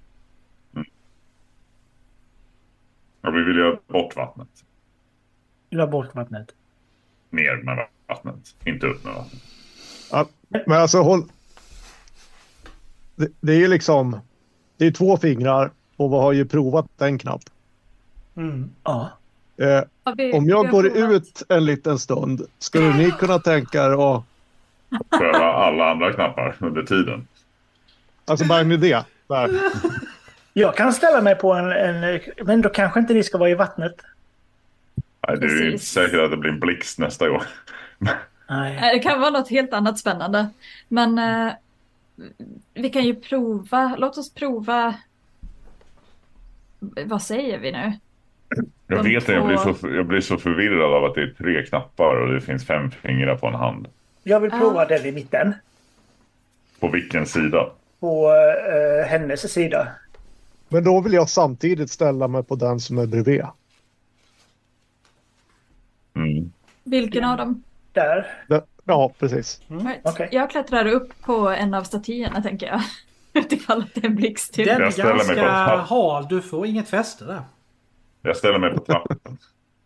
Och vi vill göra bort vattnet. La bort vattnet. Ner med vattnet, inte upp med vattnet. Ja, men alltså håll... Det, det är ju liksom... Det är två fingrar och vi har ju provat en knapp. Mm. Ja. Eh, ja, vi, om vi jag har går provat. ut en liten stund, skulle ni kunna tänka er att... Pröva alla andra knappar under tiden. Alltså bara en idé. Där. Jag kan ställa mig på en, en... Men då kanske inte ni ska vara i vattnet. Nej, det är ju inte Precis. säkert att det blir en blixt nästa gång. Nej. Nej, det kan vara något helt annat spännande. Men eh, vi kan ju prova. Låt oss prova. Vad säger vi nu? Jag De vet inte, jag blir, två- så, jag blir så förvirrad av att det är tre knappar och det finns fem fingrar på en hand. Jag vill prova Ja. den i mitten. På vilken sida? På eh, hennes sida. Men då vill jag samtidigt ställa mig på den som är bredvid. Mm. Vilken av dem? Där. Det, ja, precis. Right. Okej. Jag klättrar upp på en av statyerna, tänker jag. Utifall att det är en blixt till. Den är Jag ställer mig på ganska ett- hal. Du får inget fäste där. Jag ställer mig på trappan.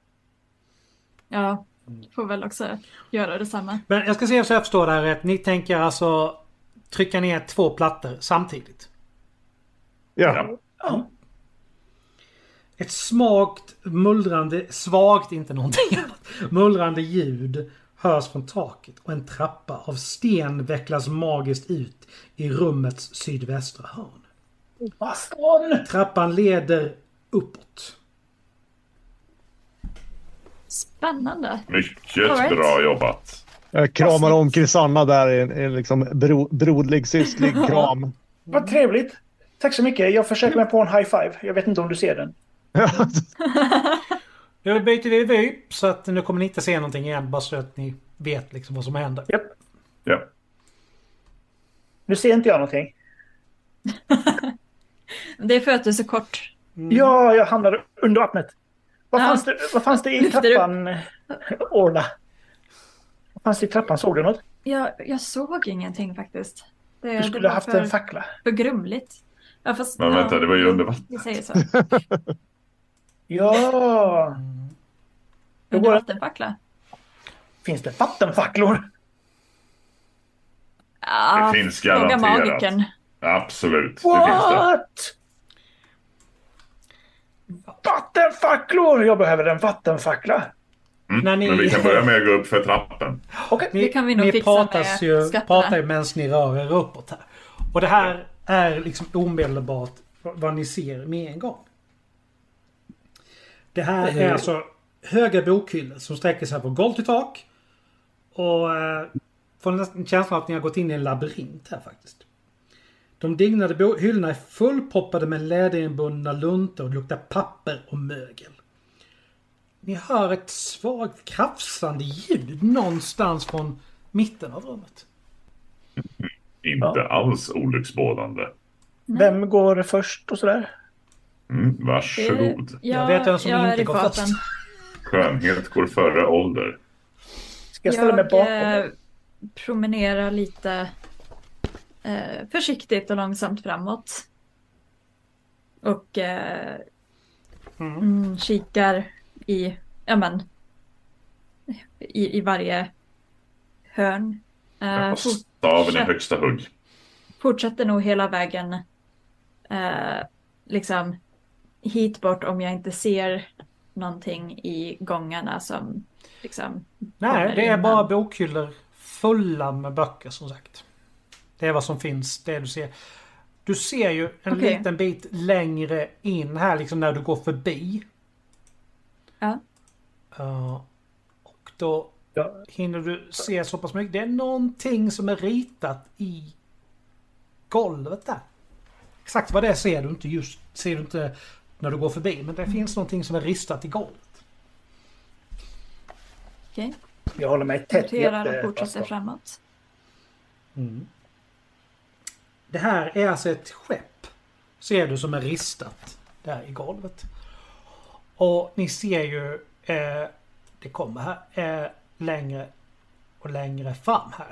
Ja, får väl också göra detsamma. Men jag ska se så jag förstår det här rätt. Ni tänker alltså trycka ner två plattor samtidigt. Ja. Ja. Ett smagt, mullrande, svagt, inte någonting annat, mullrande ljud hörs från taket och en trappa av sten vecklas magiskt ut i rummets sydvästra hörn. Baston! Trappan leder uppåt. Spännande. Mycket All right. bra jobbat. Jag kramar om Krisanna där i en, en liksom bro, broderlig, systerlig kram. Vad trevligt. Tack så mycket. Jag försöker mig på en high five. Jag vet inte om du ser den. Nu byter vi vy så att nu kommer ni inte se någonting igen. Bara så att ni vet liksom vad som händer. Japp. Ja. Nu ser inte jag någonting. Det är för att du är så kort. Ja, jag hamnade under vattnet. Vad, Ja. fanns, det, vad fanns det i Lyfter du? trappan? Orla. Vad fanns det i trappan? Såg du något? Jag, jag såg ingenting faktiskt. Det, Du det skulle var haft för, en fackla. för grumligt. Ja, fast, Men ja, vänta, det var ju under vatten. Vi säger så. Ja. Då Under går det. vattenfackla. Finns det vattenfacklor? Ja, Det finns fråga garanterat. magikern. Absolut, det finns det. What? Vattenfacklor! Jag behöver en vattenfackla. Mm. När ni- Men vi kan börja med att gå upp för trappen. Okej. Ni, Det kan vi nog ni fixa pratas med ju, skatterna. pratar ju medan ni rör er uppåt här. Och det här är liksom omedelbart vad ni ser med en gång. Det här är alltså höga bokhyllor som sträcker sig från golv till tak. Och eh, får nästan känslan att ni har gått in i en labyrint här faktiskt. De dignade bo- hyllorna är fullproppade med läderinbundna luntor och luktar papper och mögel. Ni hör ett svagt krafsande ljud någonstans från mitten av rummet. Inte Ja. alls olycksbådande. Vem går först och sådär? Mm, varsågod. Jag, Jag vet vem som jag inte är i går farten. först. Skönhet går före ålder. Ska jag ställa mig Jag bakom? eh, promenerar lite eh, försiktigt och långsamt framåt. Och eh, Mm. mm, kikar i, ja men, i, i varje hörn. Eh, Och fort, staven i fortsätt- högsta hugg. fortsätter nog hela vägen eh, liksom hit bort om jag inte ser någonting i gångarna som liksom Nej, kommer det är innan. bara bokhyllor fulla med böcker som sagt. Det är vad som finns, det du ser. Du ser ju en Okej. liten bit längre in här liksom när du går förbi. Ja. Uh, och då Ja. hinner du se så pass mycket. Det är någonting som är ritat i golvet där. Exakt vad det är ser du inte just ser du inte när du går förbi. Men det finns någonting som är ristat i golvet. Okej, Jag håller mig tätt noterar och jätte- fortsätter fast. framåt. Det här är alltså ett skepp. Ser du som är ristat där i golvet. Och ni ser ju eh, det kommer här eh, längre och längre fram här.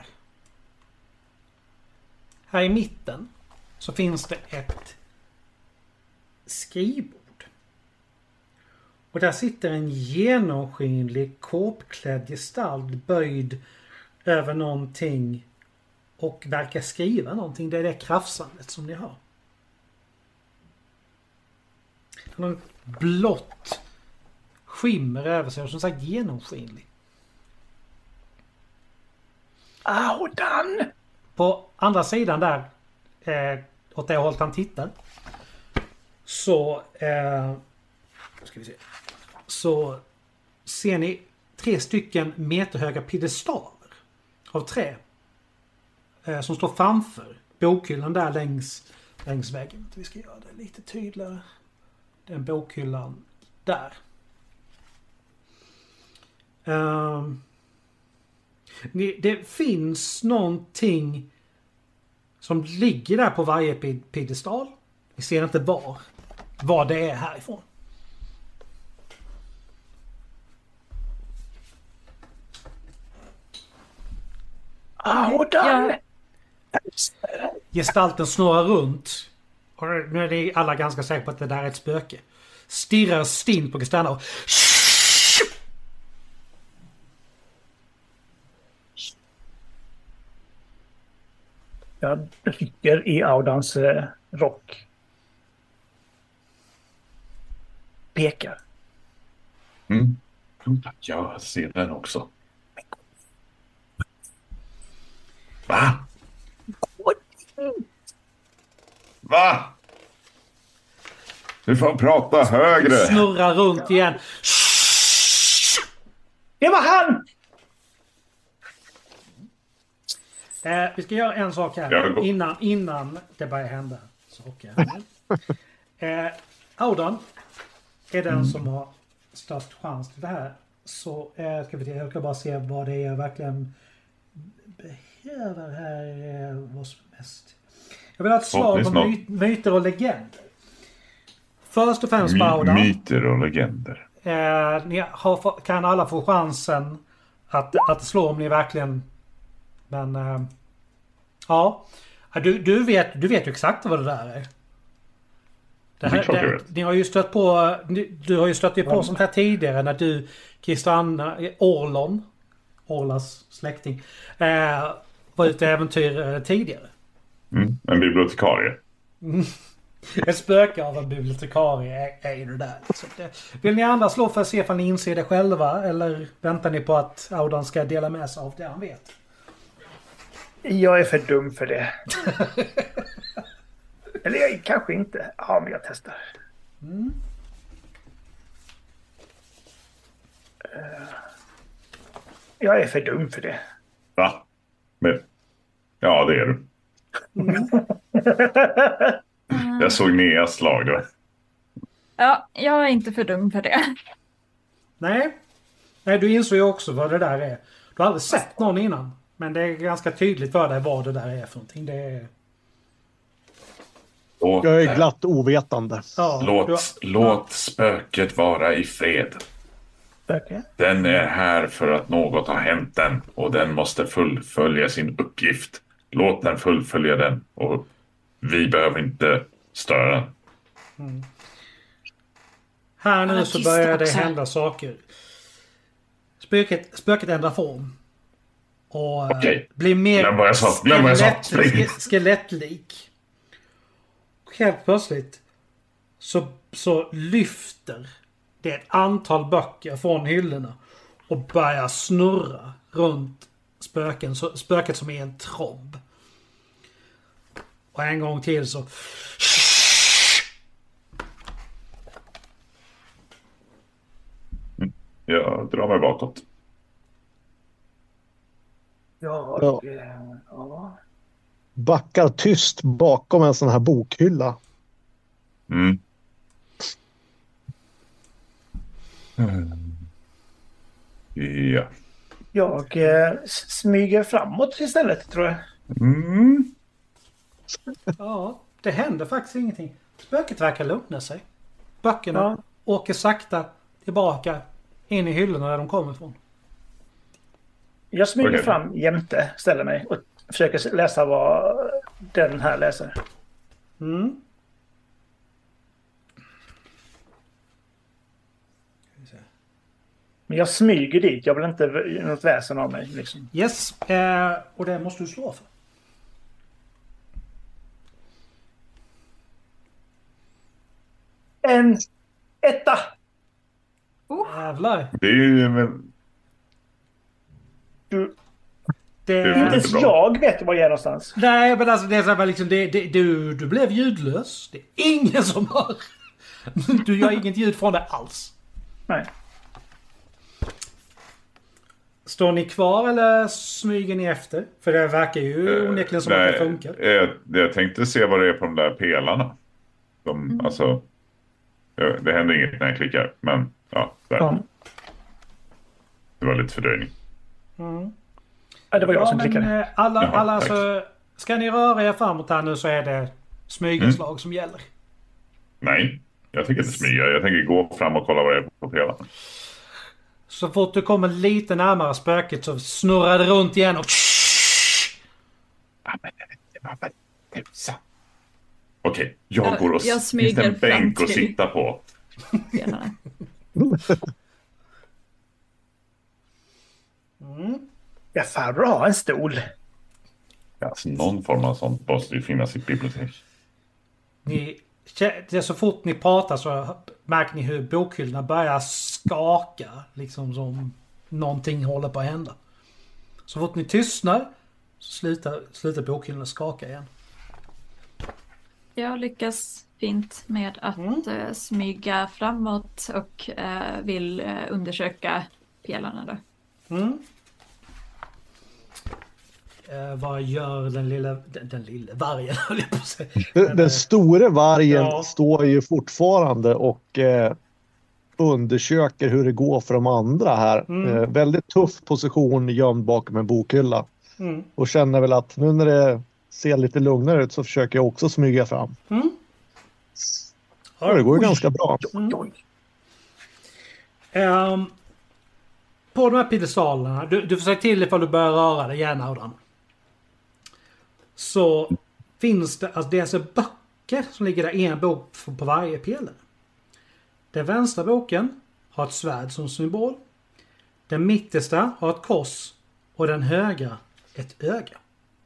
Här i mitten så finns det ett skrivbord. Och där sitter en genomskinlig kåpklädd gestalt böjd över någonting och verkar skriva någonting. Det är det krafsandet som ni har. Han har ett blått skimmer över sig och som sagt genomskinlig. Audan! På andra sidan där, eh, åt det hållet han tittar, så, eh, ska vi se, så ser ni tre stycken meterhöga piedestaler av trä eh, som står framför bokhyllan där längs, längs väggen. Vi ska göra det lite tydligare. Den bokhyllan där. Um, det finns någonting som ligger där på varje piedestal. Vi ser inte var. vad det är härifrån. Audan! Gestalten snurrar runt. Och nu är ni alla ganska säkra på att det där är ett spöke. Stirrar stint på Gestana och... Jag rycker i Audans eh, rock. Pekar. Mm. Jag ser den också. Va? Va? Du får prata högre. Snurrar runt igen. Det var han! Eh, vi ska göra en sak här. Jag går. Innan, innan det börjar hända saker. eh, Audan är den som har störst chans till det här. Så eh, ska vi se, jag ska bara se vad det är jag verkligen behöver här. Eh, vad som är mest. Jag vill ha ett slag om my- myter och legender. Först och främst My- Audan. myter och legender. Eh, ni har, kan alla få chansen att, att slå om ni verkligen... Men... Eh, ja. Du, du, vet, du vet ju exakt vad det där är. Det här, Det är klart jag det, vet. ni har ju stött på... Du, du har ju stött ju på sånt här tidigare när du, Kristanna, Orlon, Orlas släkting, eh, var ute i äventyr eh, tidigare. Mm. En bibliotekarie. Ett spöke av en bibliotekarie är, är ju det där. Så det, vill ni andra slå för att se om ni inser det själva eller väntar ni på att Audan ska dela med sig av det han vet? Jag är för dum för det. Eller jag kanske inte. Ja, men jag testar. Mm. Uh, jag är för dum för det. Va? Men... Ja, det är du. Mm. Jag såg Neas slag då. Ja, jag är inte för dum för det. Nej. Nej, du insåg ju också vad det där är. Du har aldrig sett någon innan. Men det är ganska tydligt för dig vad det där är för någonting. Det är... Låt, Jag är glatt ovetande. Ja, låt, du, låt spöket vara i fred. Spöke? Den är här för att något har hänt den och den måste fullfölja sin uppgift. Låt den fullfölja den och vi behöver inte störa den. Mm. Här nu Alla så tysta börjar det också. hända saker. Spöket, spöket ändrar form. Och eh, Okej. blir mer Glöm vad jag sa. Glöm vad jag sa. skelett- Spring. ske- skelettlik. Och helt plötsligt så, så lyfter det ett antal böcker från hyllorna och börjar snurra runt spöken, så, spöket som är en tromb. Och en gång till så... Jag drar mig bakåt. Ja, Ja. eh, ja. Backar tyst bakom en sån här bokhylla. Mm. Mm. Ja. Jag eh, s- smyger framåt istället, tror jag. Mm. Ja, det händer faktiskt ingenting. Spöket verkar lugna sig. Böckerna Ja. åker sakta tillbaka in i hyllorna där de kommer ifrån. Jag smyger Okej. fram jämte, ställer mig och försöker läsa vad den här läser. Mm. Men jag smyger dit. Jag vill inte v- något väsen av mig. Liksom. Yes, eh, och det måste du slå för. En etta! Jävlar. Det är ju... Men... Du, Det, Det är inte ens bra. jag vet var jag är någonstans. nej, men alltså det är så här, liksom, det, det, du, du blev ljudlös. Det är ingen som hör. Du gör inget ljud från det alls. Nej. Står ni kvar eller smyger ni efter? För det verkar ju onekligen som att det funkar. Jag, jag tänkte se vad det är på de där pelarna. De, Mm. alltså, ja, det händer inget när jag klickar. Men ja, där. Ja. Det var lite fördröjning. Mm. Ja, det var jag Ja, som men klickade. eh, alla, Jaha, alla tack. så, ska ni röra er framåt här nu så är det smygenslag som gäller. Nej. Jag tänker inte smyga. Jag tänker gå fram och kolla vad det är på pelaren. Så fort du kommer lite närmare spöket så snurrar det runt igen och... Ja, men det var väl tusan. Okej, jag Jag- går och... jag Finns det smyger en bänk fram att till- sitta på? Spelarna. Ja, farbror har en stol. Alltså, någon form av sånt måste ju finnas i ett bibliotek. Ni, det är så fort ni pratar så märker ni hur bokhyllorna börjar skaka. Liksom som någonting håller på att hända. Så fort ni tystnar så slutar, slutar bokhyllorna skaka igen. Jag lyckas fint med att Mm. eh, smyga framåt och eh, vill eh, undersöka pelarna då. Mm. Eh, vad gör den lilla, den, den lilla vargen höll jag på att säga. Den, den stora vargen Ja. står ju fortfarande och eh, undersöker hur det går för de andra här. Mm. Eh, väldigt tuff position gömd bakom en bokhylla. Mm. Och känner väl att nu när det ser lite lugnare ut så försöker jag också smyga fram. Mm. Ja, det går ju ganska bra. Ehm, på de här piedestalerna, du, du får säga till ifall du börjar röra dig gärna Audan. Så finns det, alltså det är alltså böcker som ligger där, en bok på varje pelare. Den vänstra boken har ett svärd som symbol. Den mittersta har ett kors och den högra ett öga.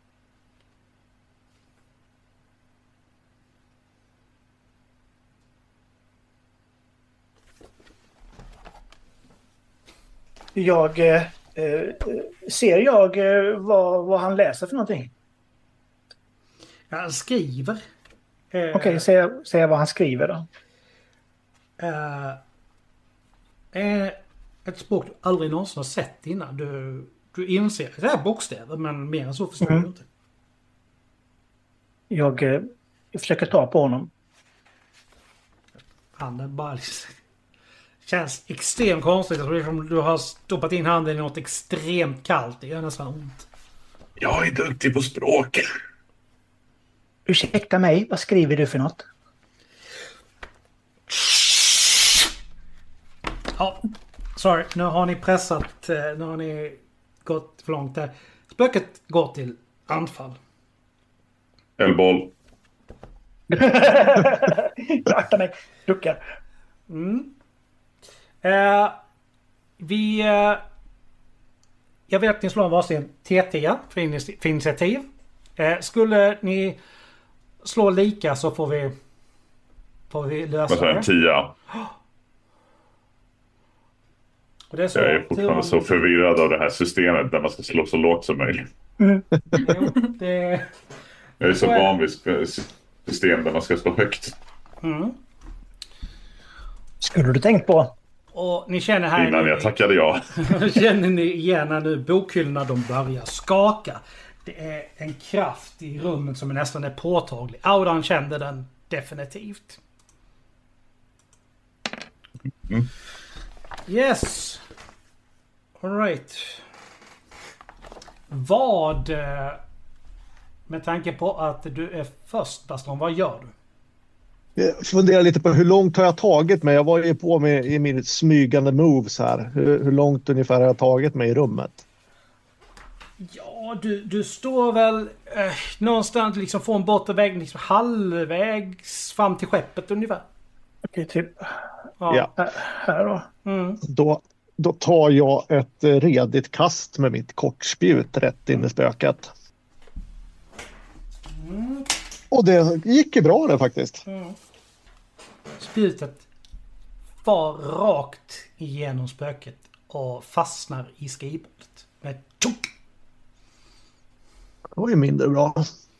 Jag... Eh, eh, ser jag eh, vad, vad han läser för någonting? Ja, han skriver. Eh, Okej, ser, jag- ser jag vad han skriver då? eh, eh, ett språk du aldrig någonsin har sett innan. Du, du inser att det är bokstäver, men mer än så förstår Mm. du inte. Jag, eh, jag försöker ta på honom. Handen bara liksom, känns extremt konstigt. Jag tror det är som du har stoppat in handen i något extremt kallt. Det gör nästan ont. Jag är duktig på språk. Ursäkta mig, vad skriver du för något? Ja, sorry. Nu har ni pressat. eh, Nu har ni gått för långt där. Spöket går till anfall. Eldboll. Jag aktar mig. Duckar. Mm. Eh, vi... Eh, jag vill att ni slår en varsin T tio för, ini- för initiativ. Eh, skulle ni slå lika så får vi... Får vi lösa Vad sa jag? det. En tia. Och det är så, Jag är fortfarande så förvirrad av det här systemet där man ska slå så lågt som möjligt. Jo, det... Jag är så Så är det. van vid sp- system där man ska slå högt. Mm. Skulle du tänkt på? Och ni känner här... Innan jag tackade ja. Känner ni igen när nu bokhyllorna de börjar skaka. Det är en kraft i rummet som nästan är påtaglig. Audan kände den definitivt. Mm. Yes. All right. Vad... eh, Med tanke på att du är först, Baston, vad gör du? Jag funderar lite på hur långt har jag tagit mig? Jag var ju på med i min smygande moves här. Hur, hur långt ungefär har jag tagit mig i rummet? Ja, du, du står väl eh, någonstans liksom från bortre vägen, liksom halvvägs fram till skeppet ungefär. Okej, typ Ja. Ja. här, här då. Mm. Då, då tar jag ett eh, redigt kast med mitt kortspjut rätt in i spöket. Och det gick ju bra det faktiskt. Spjutet far rakt igenom spöket och fastnar i skrivbordet. Med tjock! Det var ju mindre bra.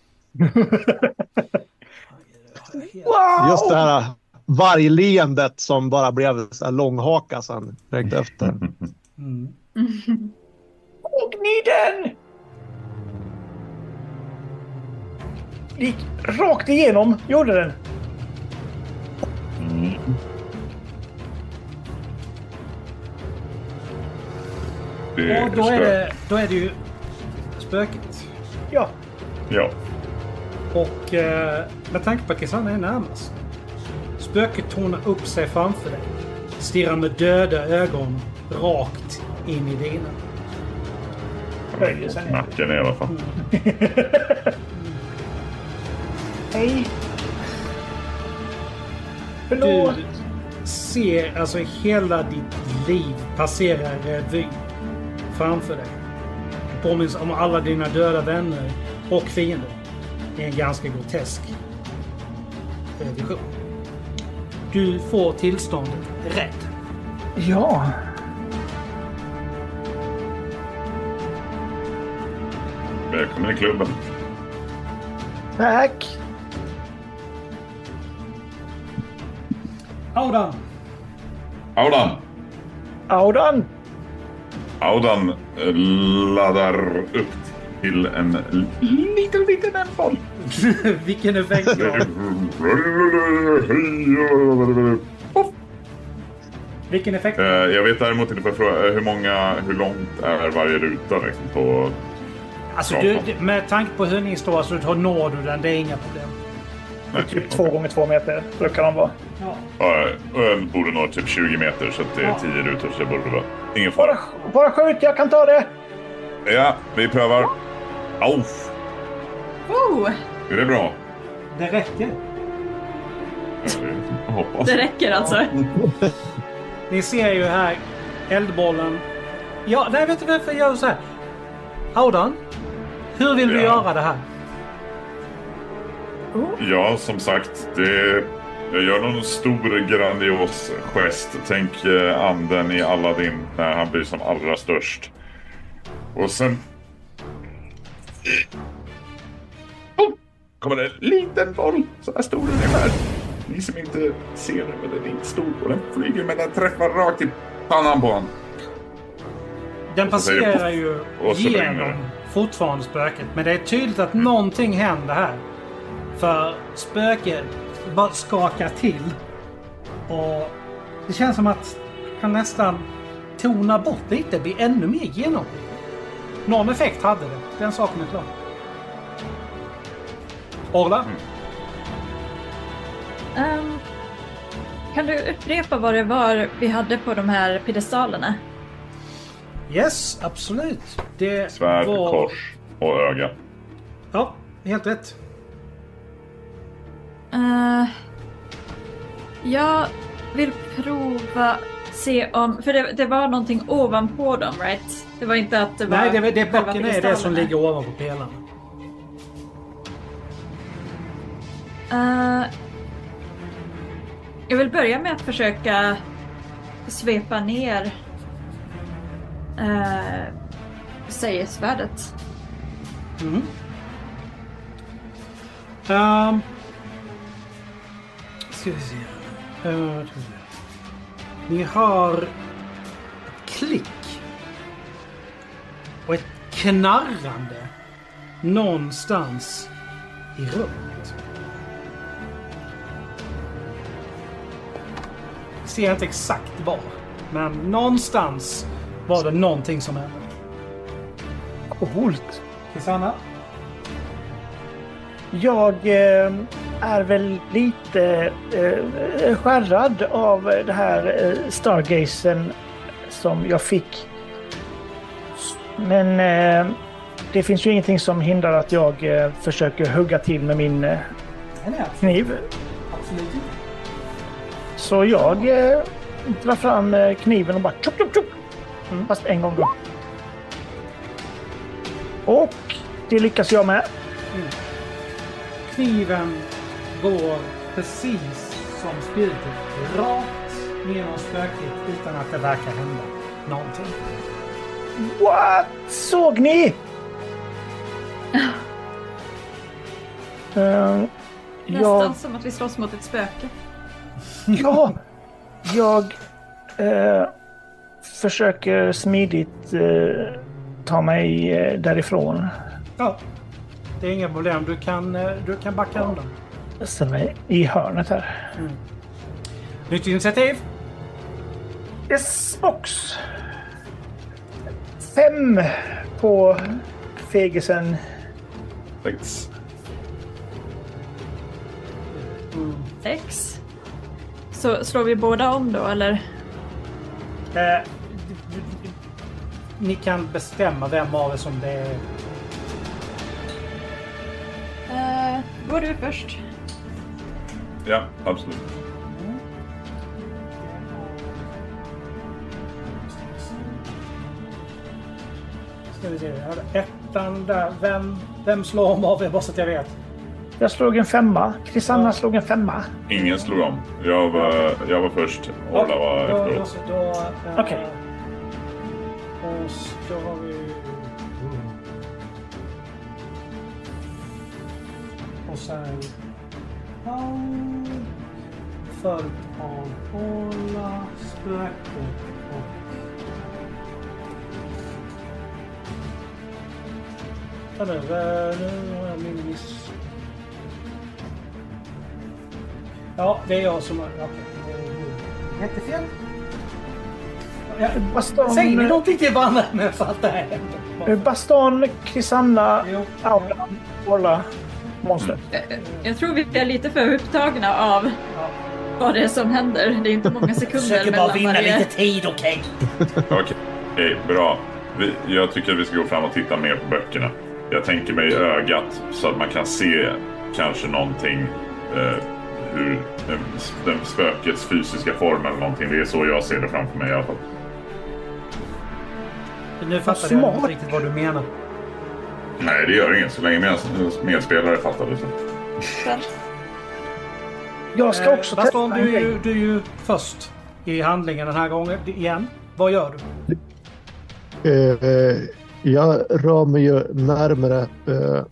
Wow! Just det här vargleendet som bara blev så här långhaka sen direkt efter. Mm. Såg ni den? Gick rakt igenom, gjorde den. Det Och då är, stört. det, då är det ju spöket. Ja, Ja. Och eh, med tanke på att Kisanna är närmast Spöket tornar upp sig framför dig. Stirrar med döda ögon rakt in i dina. Höjer sig ner. Nacken i alla fall. Hej. Förlåt. Du ser alltså hela ditt liv passera revy framför dig. Du påminns om alla dina döda vänner och fiender. Det är en ganska grotesk vision. Du får tillståndet rädd. Ja. Välkommen i klubben. Tack. Audan! Audan! Audan. Audan eh, laddar upp till en liten, liten enboll. Vilken effekt du har. Vilken effekt? Eh, Jag vet däremot inte på fråga hur många, hur långt är varje ruta liksom, på... Alltså du, med tanke på hur ni står så tar når du den, det är inga problem. Nej, Typ två gånger två meter brukar de vara. Ja. Ja, jag borde nå typ tjugo meter så att det är Ja. tio rutor så det borde vara ingen Bara, fara. bara skjut, jag kan ta det. Ja, vi prövar. Auf! Oh, Är det bra? Det räcker. Ja, jag hoppas. det räcker alltså. Ni ser ju här eldbollen. Ja, nej, vet du varför jag gör så här? Audan, hur vill du Ja. göra det här? Ja, som sagt, det... Jag gör någon stor grandios gest. Tänk eh, anden i Aladdin när han blir som allra störst. Och sen... Oh, kommer det en liten boll. Så här stor ungefär. Ni som inte ser den, men den är inte stor. Och den flyger, men den träffar rakt i pannan på honom. Den så säger det passerar poff, ju och så brinner genom det. fortfarande spöket. Men det är tydligt att någonting händer här. För spöket bara skakar till. Och det känns som att han nästan tonar bort lite. Blir ännu mer genomskinlig. Någon effekt hade det. Den saken är klar. Orla? Ehm, kan du upprepa vad det var vi hade på de här piedestalerna? Yes, absolut. Det Svärd, var... kors och öga. Ja, helt rätt. Uh, jag vill prova se om... För det, det var någonting ovanpå dem, right? Det var inte att det var... Nej, det, det själva bocken är det som piedestalerna. ligger ovanpå pelarna. Uh, jag vill börja med att försöka svepa ner uh, sägesvärdet. Mm. Um, ska vi se. Uh, ska vi se. Ni har ett klick och ett knarrande någonstans i rummet. Jag ser inte exakt var, men någonstans var det någonting som hände. Coolt. Susanna? Jag eh, är väl lite eh, skärrad av det här eh, Stargazen som jag fick. Men eh, det finns ju ingenting som hindrar att jag eh, försöker hugga till med min eh, kniv. Absolut. Så jag eh, drar fram eh, kniven och bara tjup, tjup, tjup. Mm, fast en gång då. Och det lyckas jag med. Mm. Kniven går precis som spjutet rakt genom spöket utan att det verkar hända någonting. What? Såg ni? uh, Nästan jag, som att vi slåss mot ett spöke. ja, jag uh, försöker smidigt uh, ta mig uh, därifrån. Ja, det är inga problem. Du kan, eh, du kan backa undan. Jag ställer mig i hörnet här. Mm. Nytt initiativ. Yes, box. Fem på fegisen. Sex. Sex. Så slår vi båda om då, eller? Eh, ni kan bestämma vem av er som det är. Uh, går du först? Ja, absolut. Ska vi se, jag hade ettan där. Vem, vem slår om av er, bara så att jag vet? Jag slog en femma. Krisanna ja. slog en femma. Ingen slog om. Jag var, jag var först. Orla var då, efteråt. Då, då, äh, Okej. Okay. Och då har vi... Och sen... Följt av Orla, Spöket och... Ja, nu, nu har jag min miss... Ja, det är jag som har... Okay. Jättefel. Ja, Baston... Säg ni någonting till varandra med för att det här händer. Baston, Krisanna, Aula, Orla, monster. Jag, jag tror vi är lite för upptagna av ja. vad det är som händer. Det är inte många sekunder försöker bara vinna varje... lite tid, okej? Okay? Okej, okay, bra. Vi, jag tycker att vi ska gå fram och titta mer på böckerna. Jag tänker mig i ögat så att man kan se kanske någonting... Eh, hur den, den spökets fysiska form eller någonting. Det är så jag ser det framför mig i alla fall. Nu fattar jag inte riktigt vad du menar. Nej, det gör inget. Så länge med, medspelare fattar det så. Jag ska också eh, testa du, är ju, du är ju först i handlingen den här gången igen. Vad gör du? Eh, jag rör mig ju närmare eh,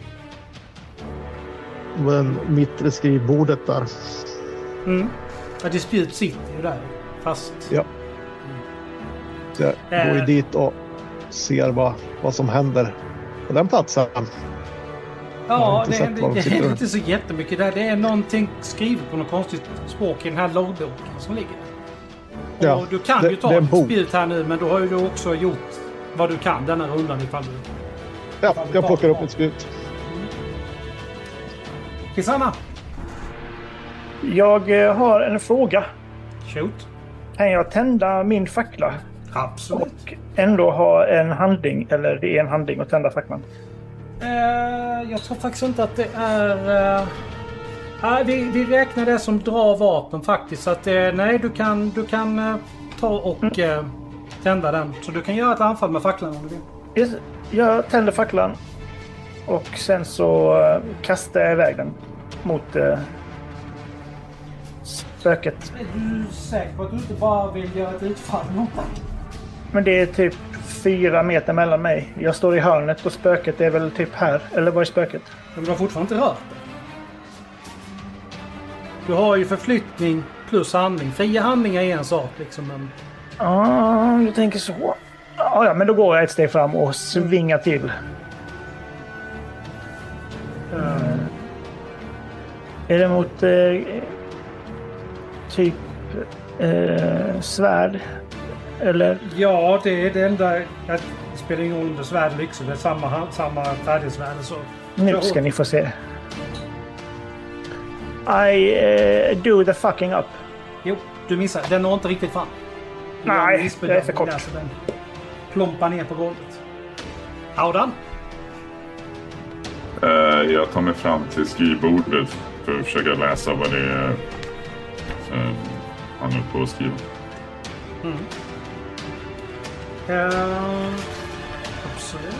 den mittre skrivbordet där. Mm. Ja, Dispute sitter ju där. Fast... Ja. Så jag äh... går ju dit och ser vad, vad som händer på den platsen. Ja, det, det, det, det är inte så jättemycket där. Det är någonting skrivet på något konstigt språk i den här logboken som ligger där. Och ja, du kan det, ju ta ett Dispute här nu, men då har ju du också gjort vad du kan denna rundan ifall du... Ja, ifall du jag plockar upp ett Dispute. Krisanna. Jag har en fråga. Shoot. Kan jag tända min fackla? Absolut. Och ändå ha en handling, eller det är en handling att tända facklan? Uh, jag tror faktiskt inte att det är... Uh... Uh, vi, vi räknar det som dra vapen faktiskt. Så att uh, nej, du kan, du kan uh, ta och uh, tända den. Så du kan göra ett anfall med facklan om du vill. Yes, jag tänder facklan. Och sen så uh, kastar jag iväg den mot uh, spöket. Är du säker på att du inte bara vill göra ett utfall mot den? Men det är typ fyra meter mellan mig. Jag står i hörnet och spöket är väl typ här. Eller vad är spöket? Men du har fortfarande inte rört det. Du har ju förflyttning plus handling. Fria handlingar är en sak liksom. Men... Ja, ah, jag tänker så. Ah, ja, men då går jag ett steg fram och svingar till. Mm. Är det mot eh, typ eh, svärd? Eller? Ja, det är det enda. Det spelar ingen roll om det är svärd eller yxor. Det är samma, samma färdighetsvärde. Så. Nu ska ni få se. I uh, do the fucking up. Jo, du missar. Den når inte riktigt fram. Nej, det är för kort. Den plompar ner på golvet. Audan? Uh, jag tar mig fram till skrivbordet för att försöka läsa vad det är uh, han är på att skriva. Mm. Uh, absolut.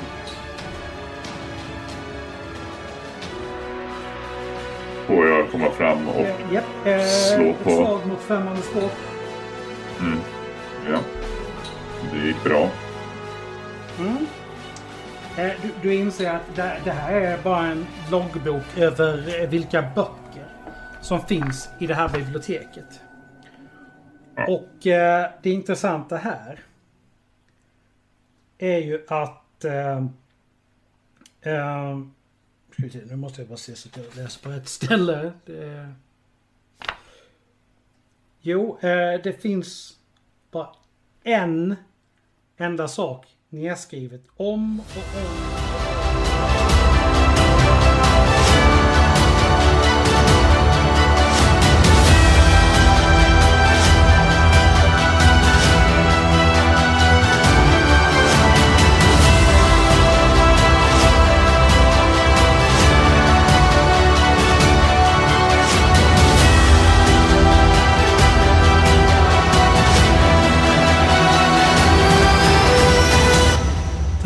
Får jag komma fram och uh, yep. uh, slå på... Ett slag mot främmande språk. Mm. Ja. Det gick bra. Mm. Uh, du, du inser att det, det här är bara en loggbok över vilka böcker som finns i det här biblioteket. Ja. Och uh, det intressanta här är ju att uh, uh, nu måste jag bara se så att jag läser på rätt ställe. Det, jo, uh, det finns bara en enda sak nedskrivet om och om.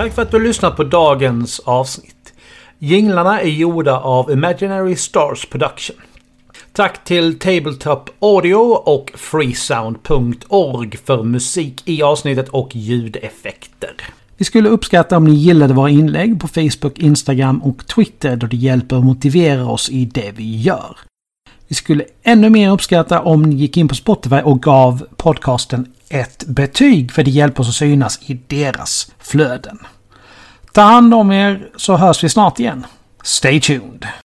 Tack för att du lyssnat på dagens avsnitt. Jinglarna är gjorda av Imaginary Stars Production. Tack till Tabletop Audio och freesound punkt org för musik i avsnittet och ljudeffekter. Vi skulle uppskatta om ni gillade våra inlägg på Facebook, Instagram och Twitter då det hjälper att motivera oss i det vi gör. Vi skulle ännu mer uppskatta om ni gick in på Spotify och gav podcasten ett betyg för det hjälper oss att synas i deras flöden. Ta hand om er så hörs vi snart igen. Stay tuned!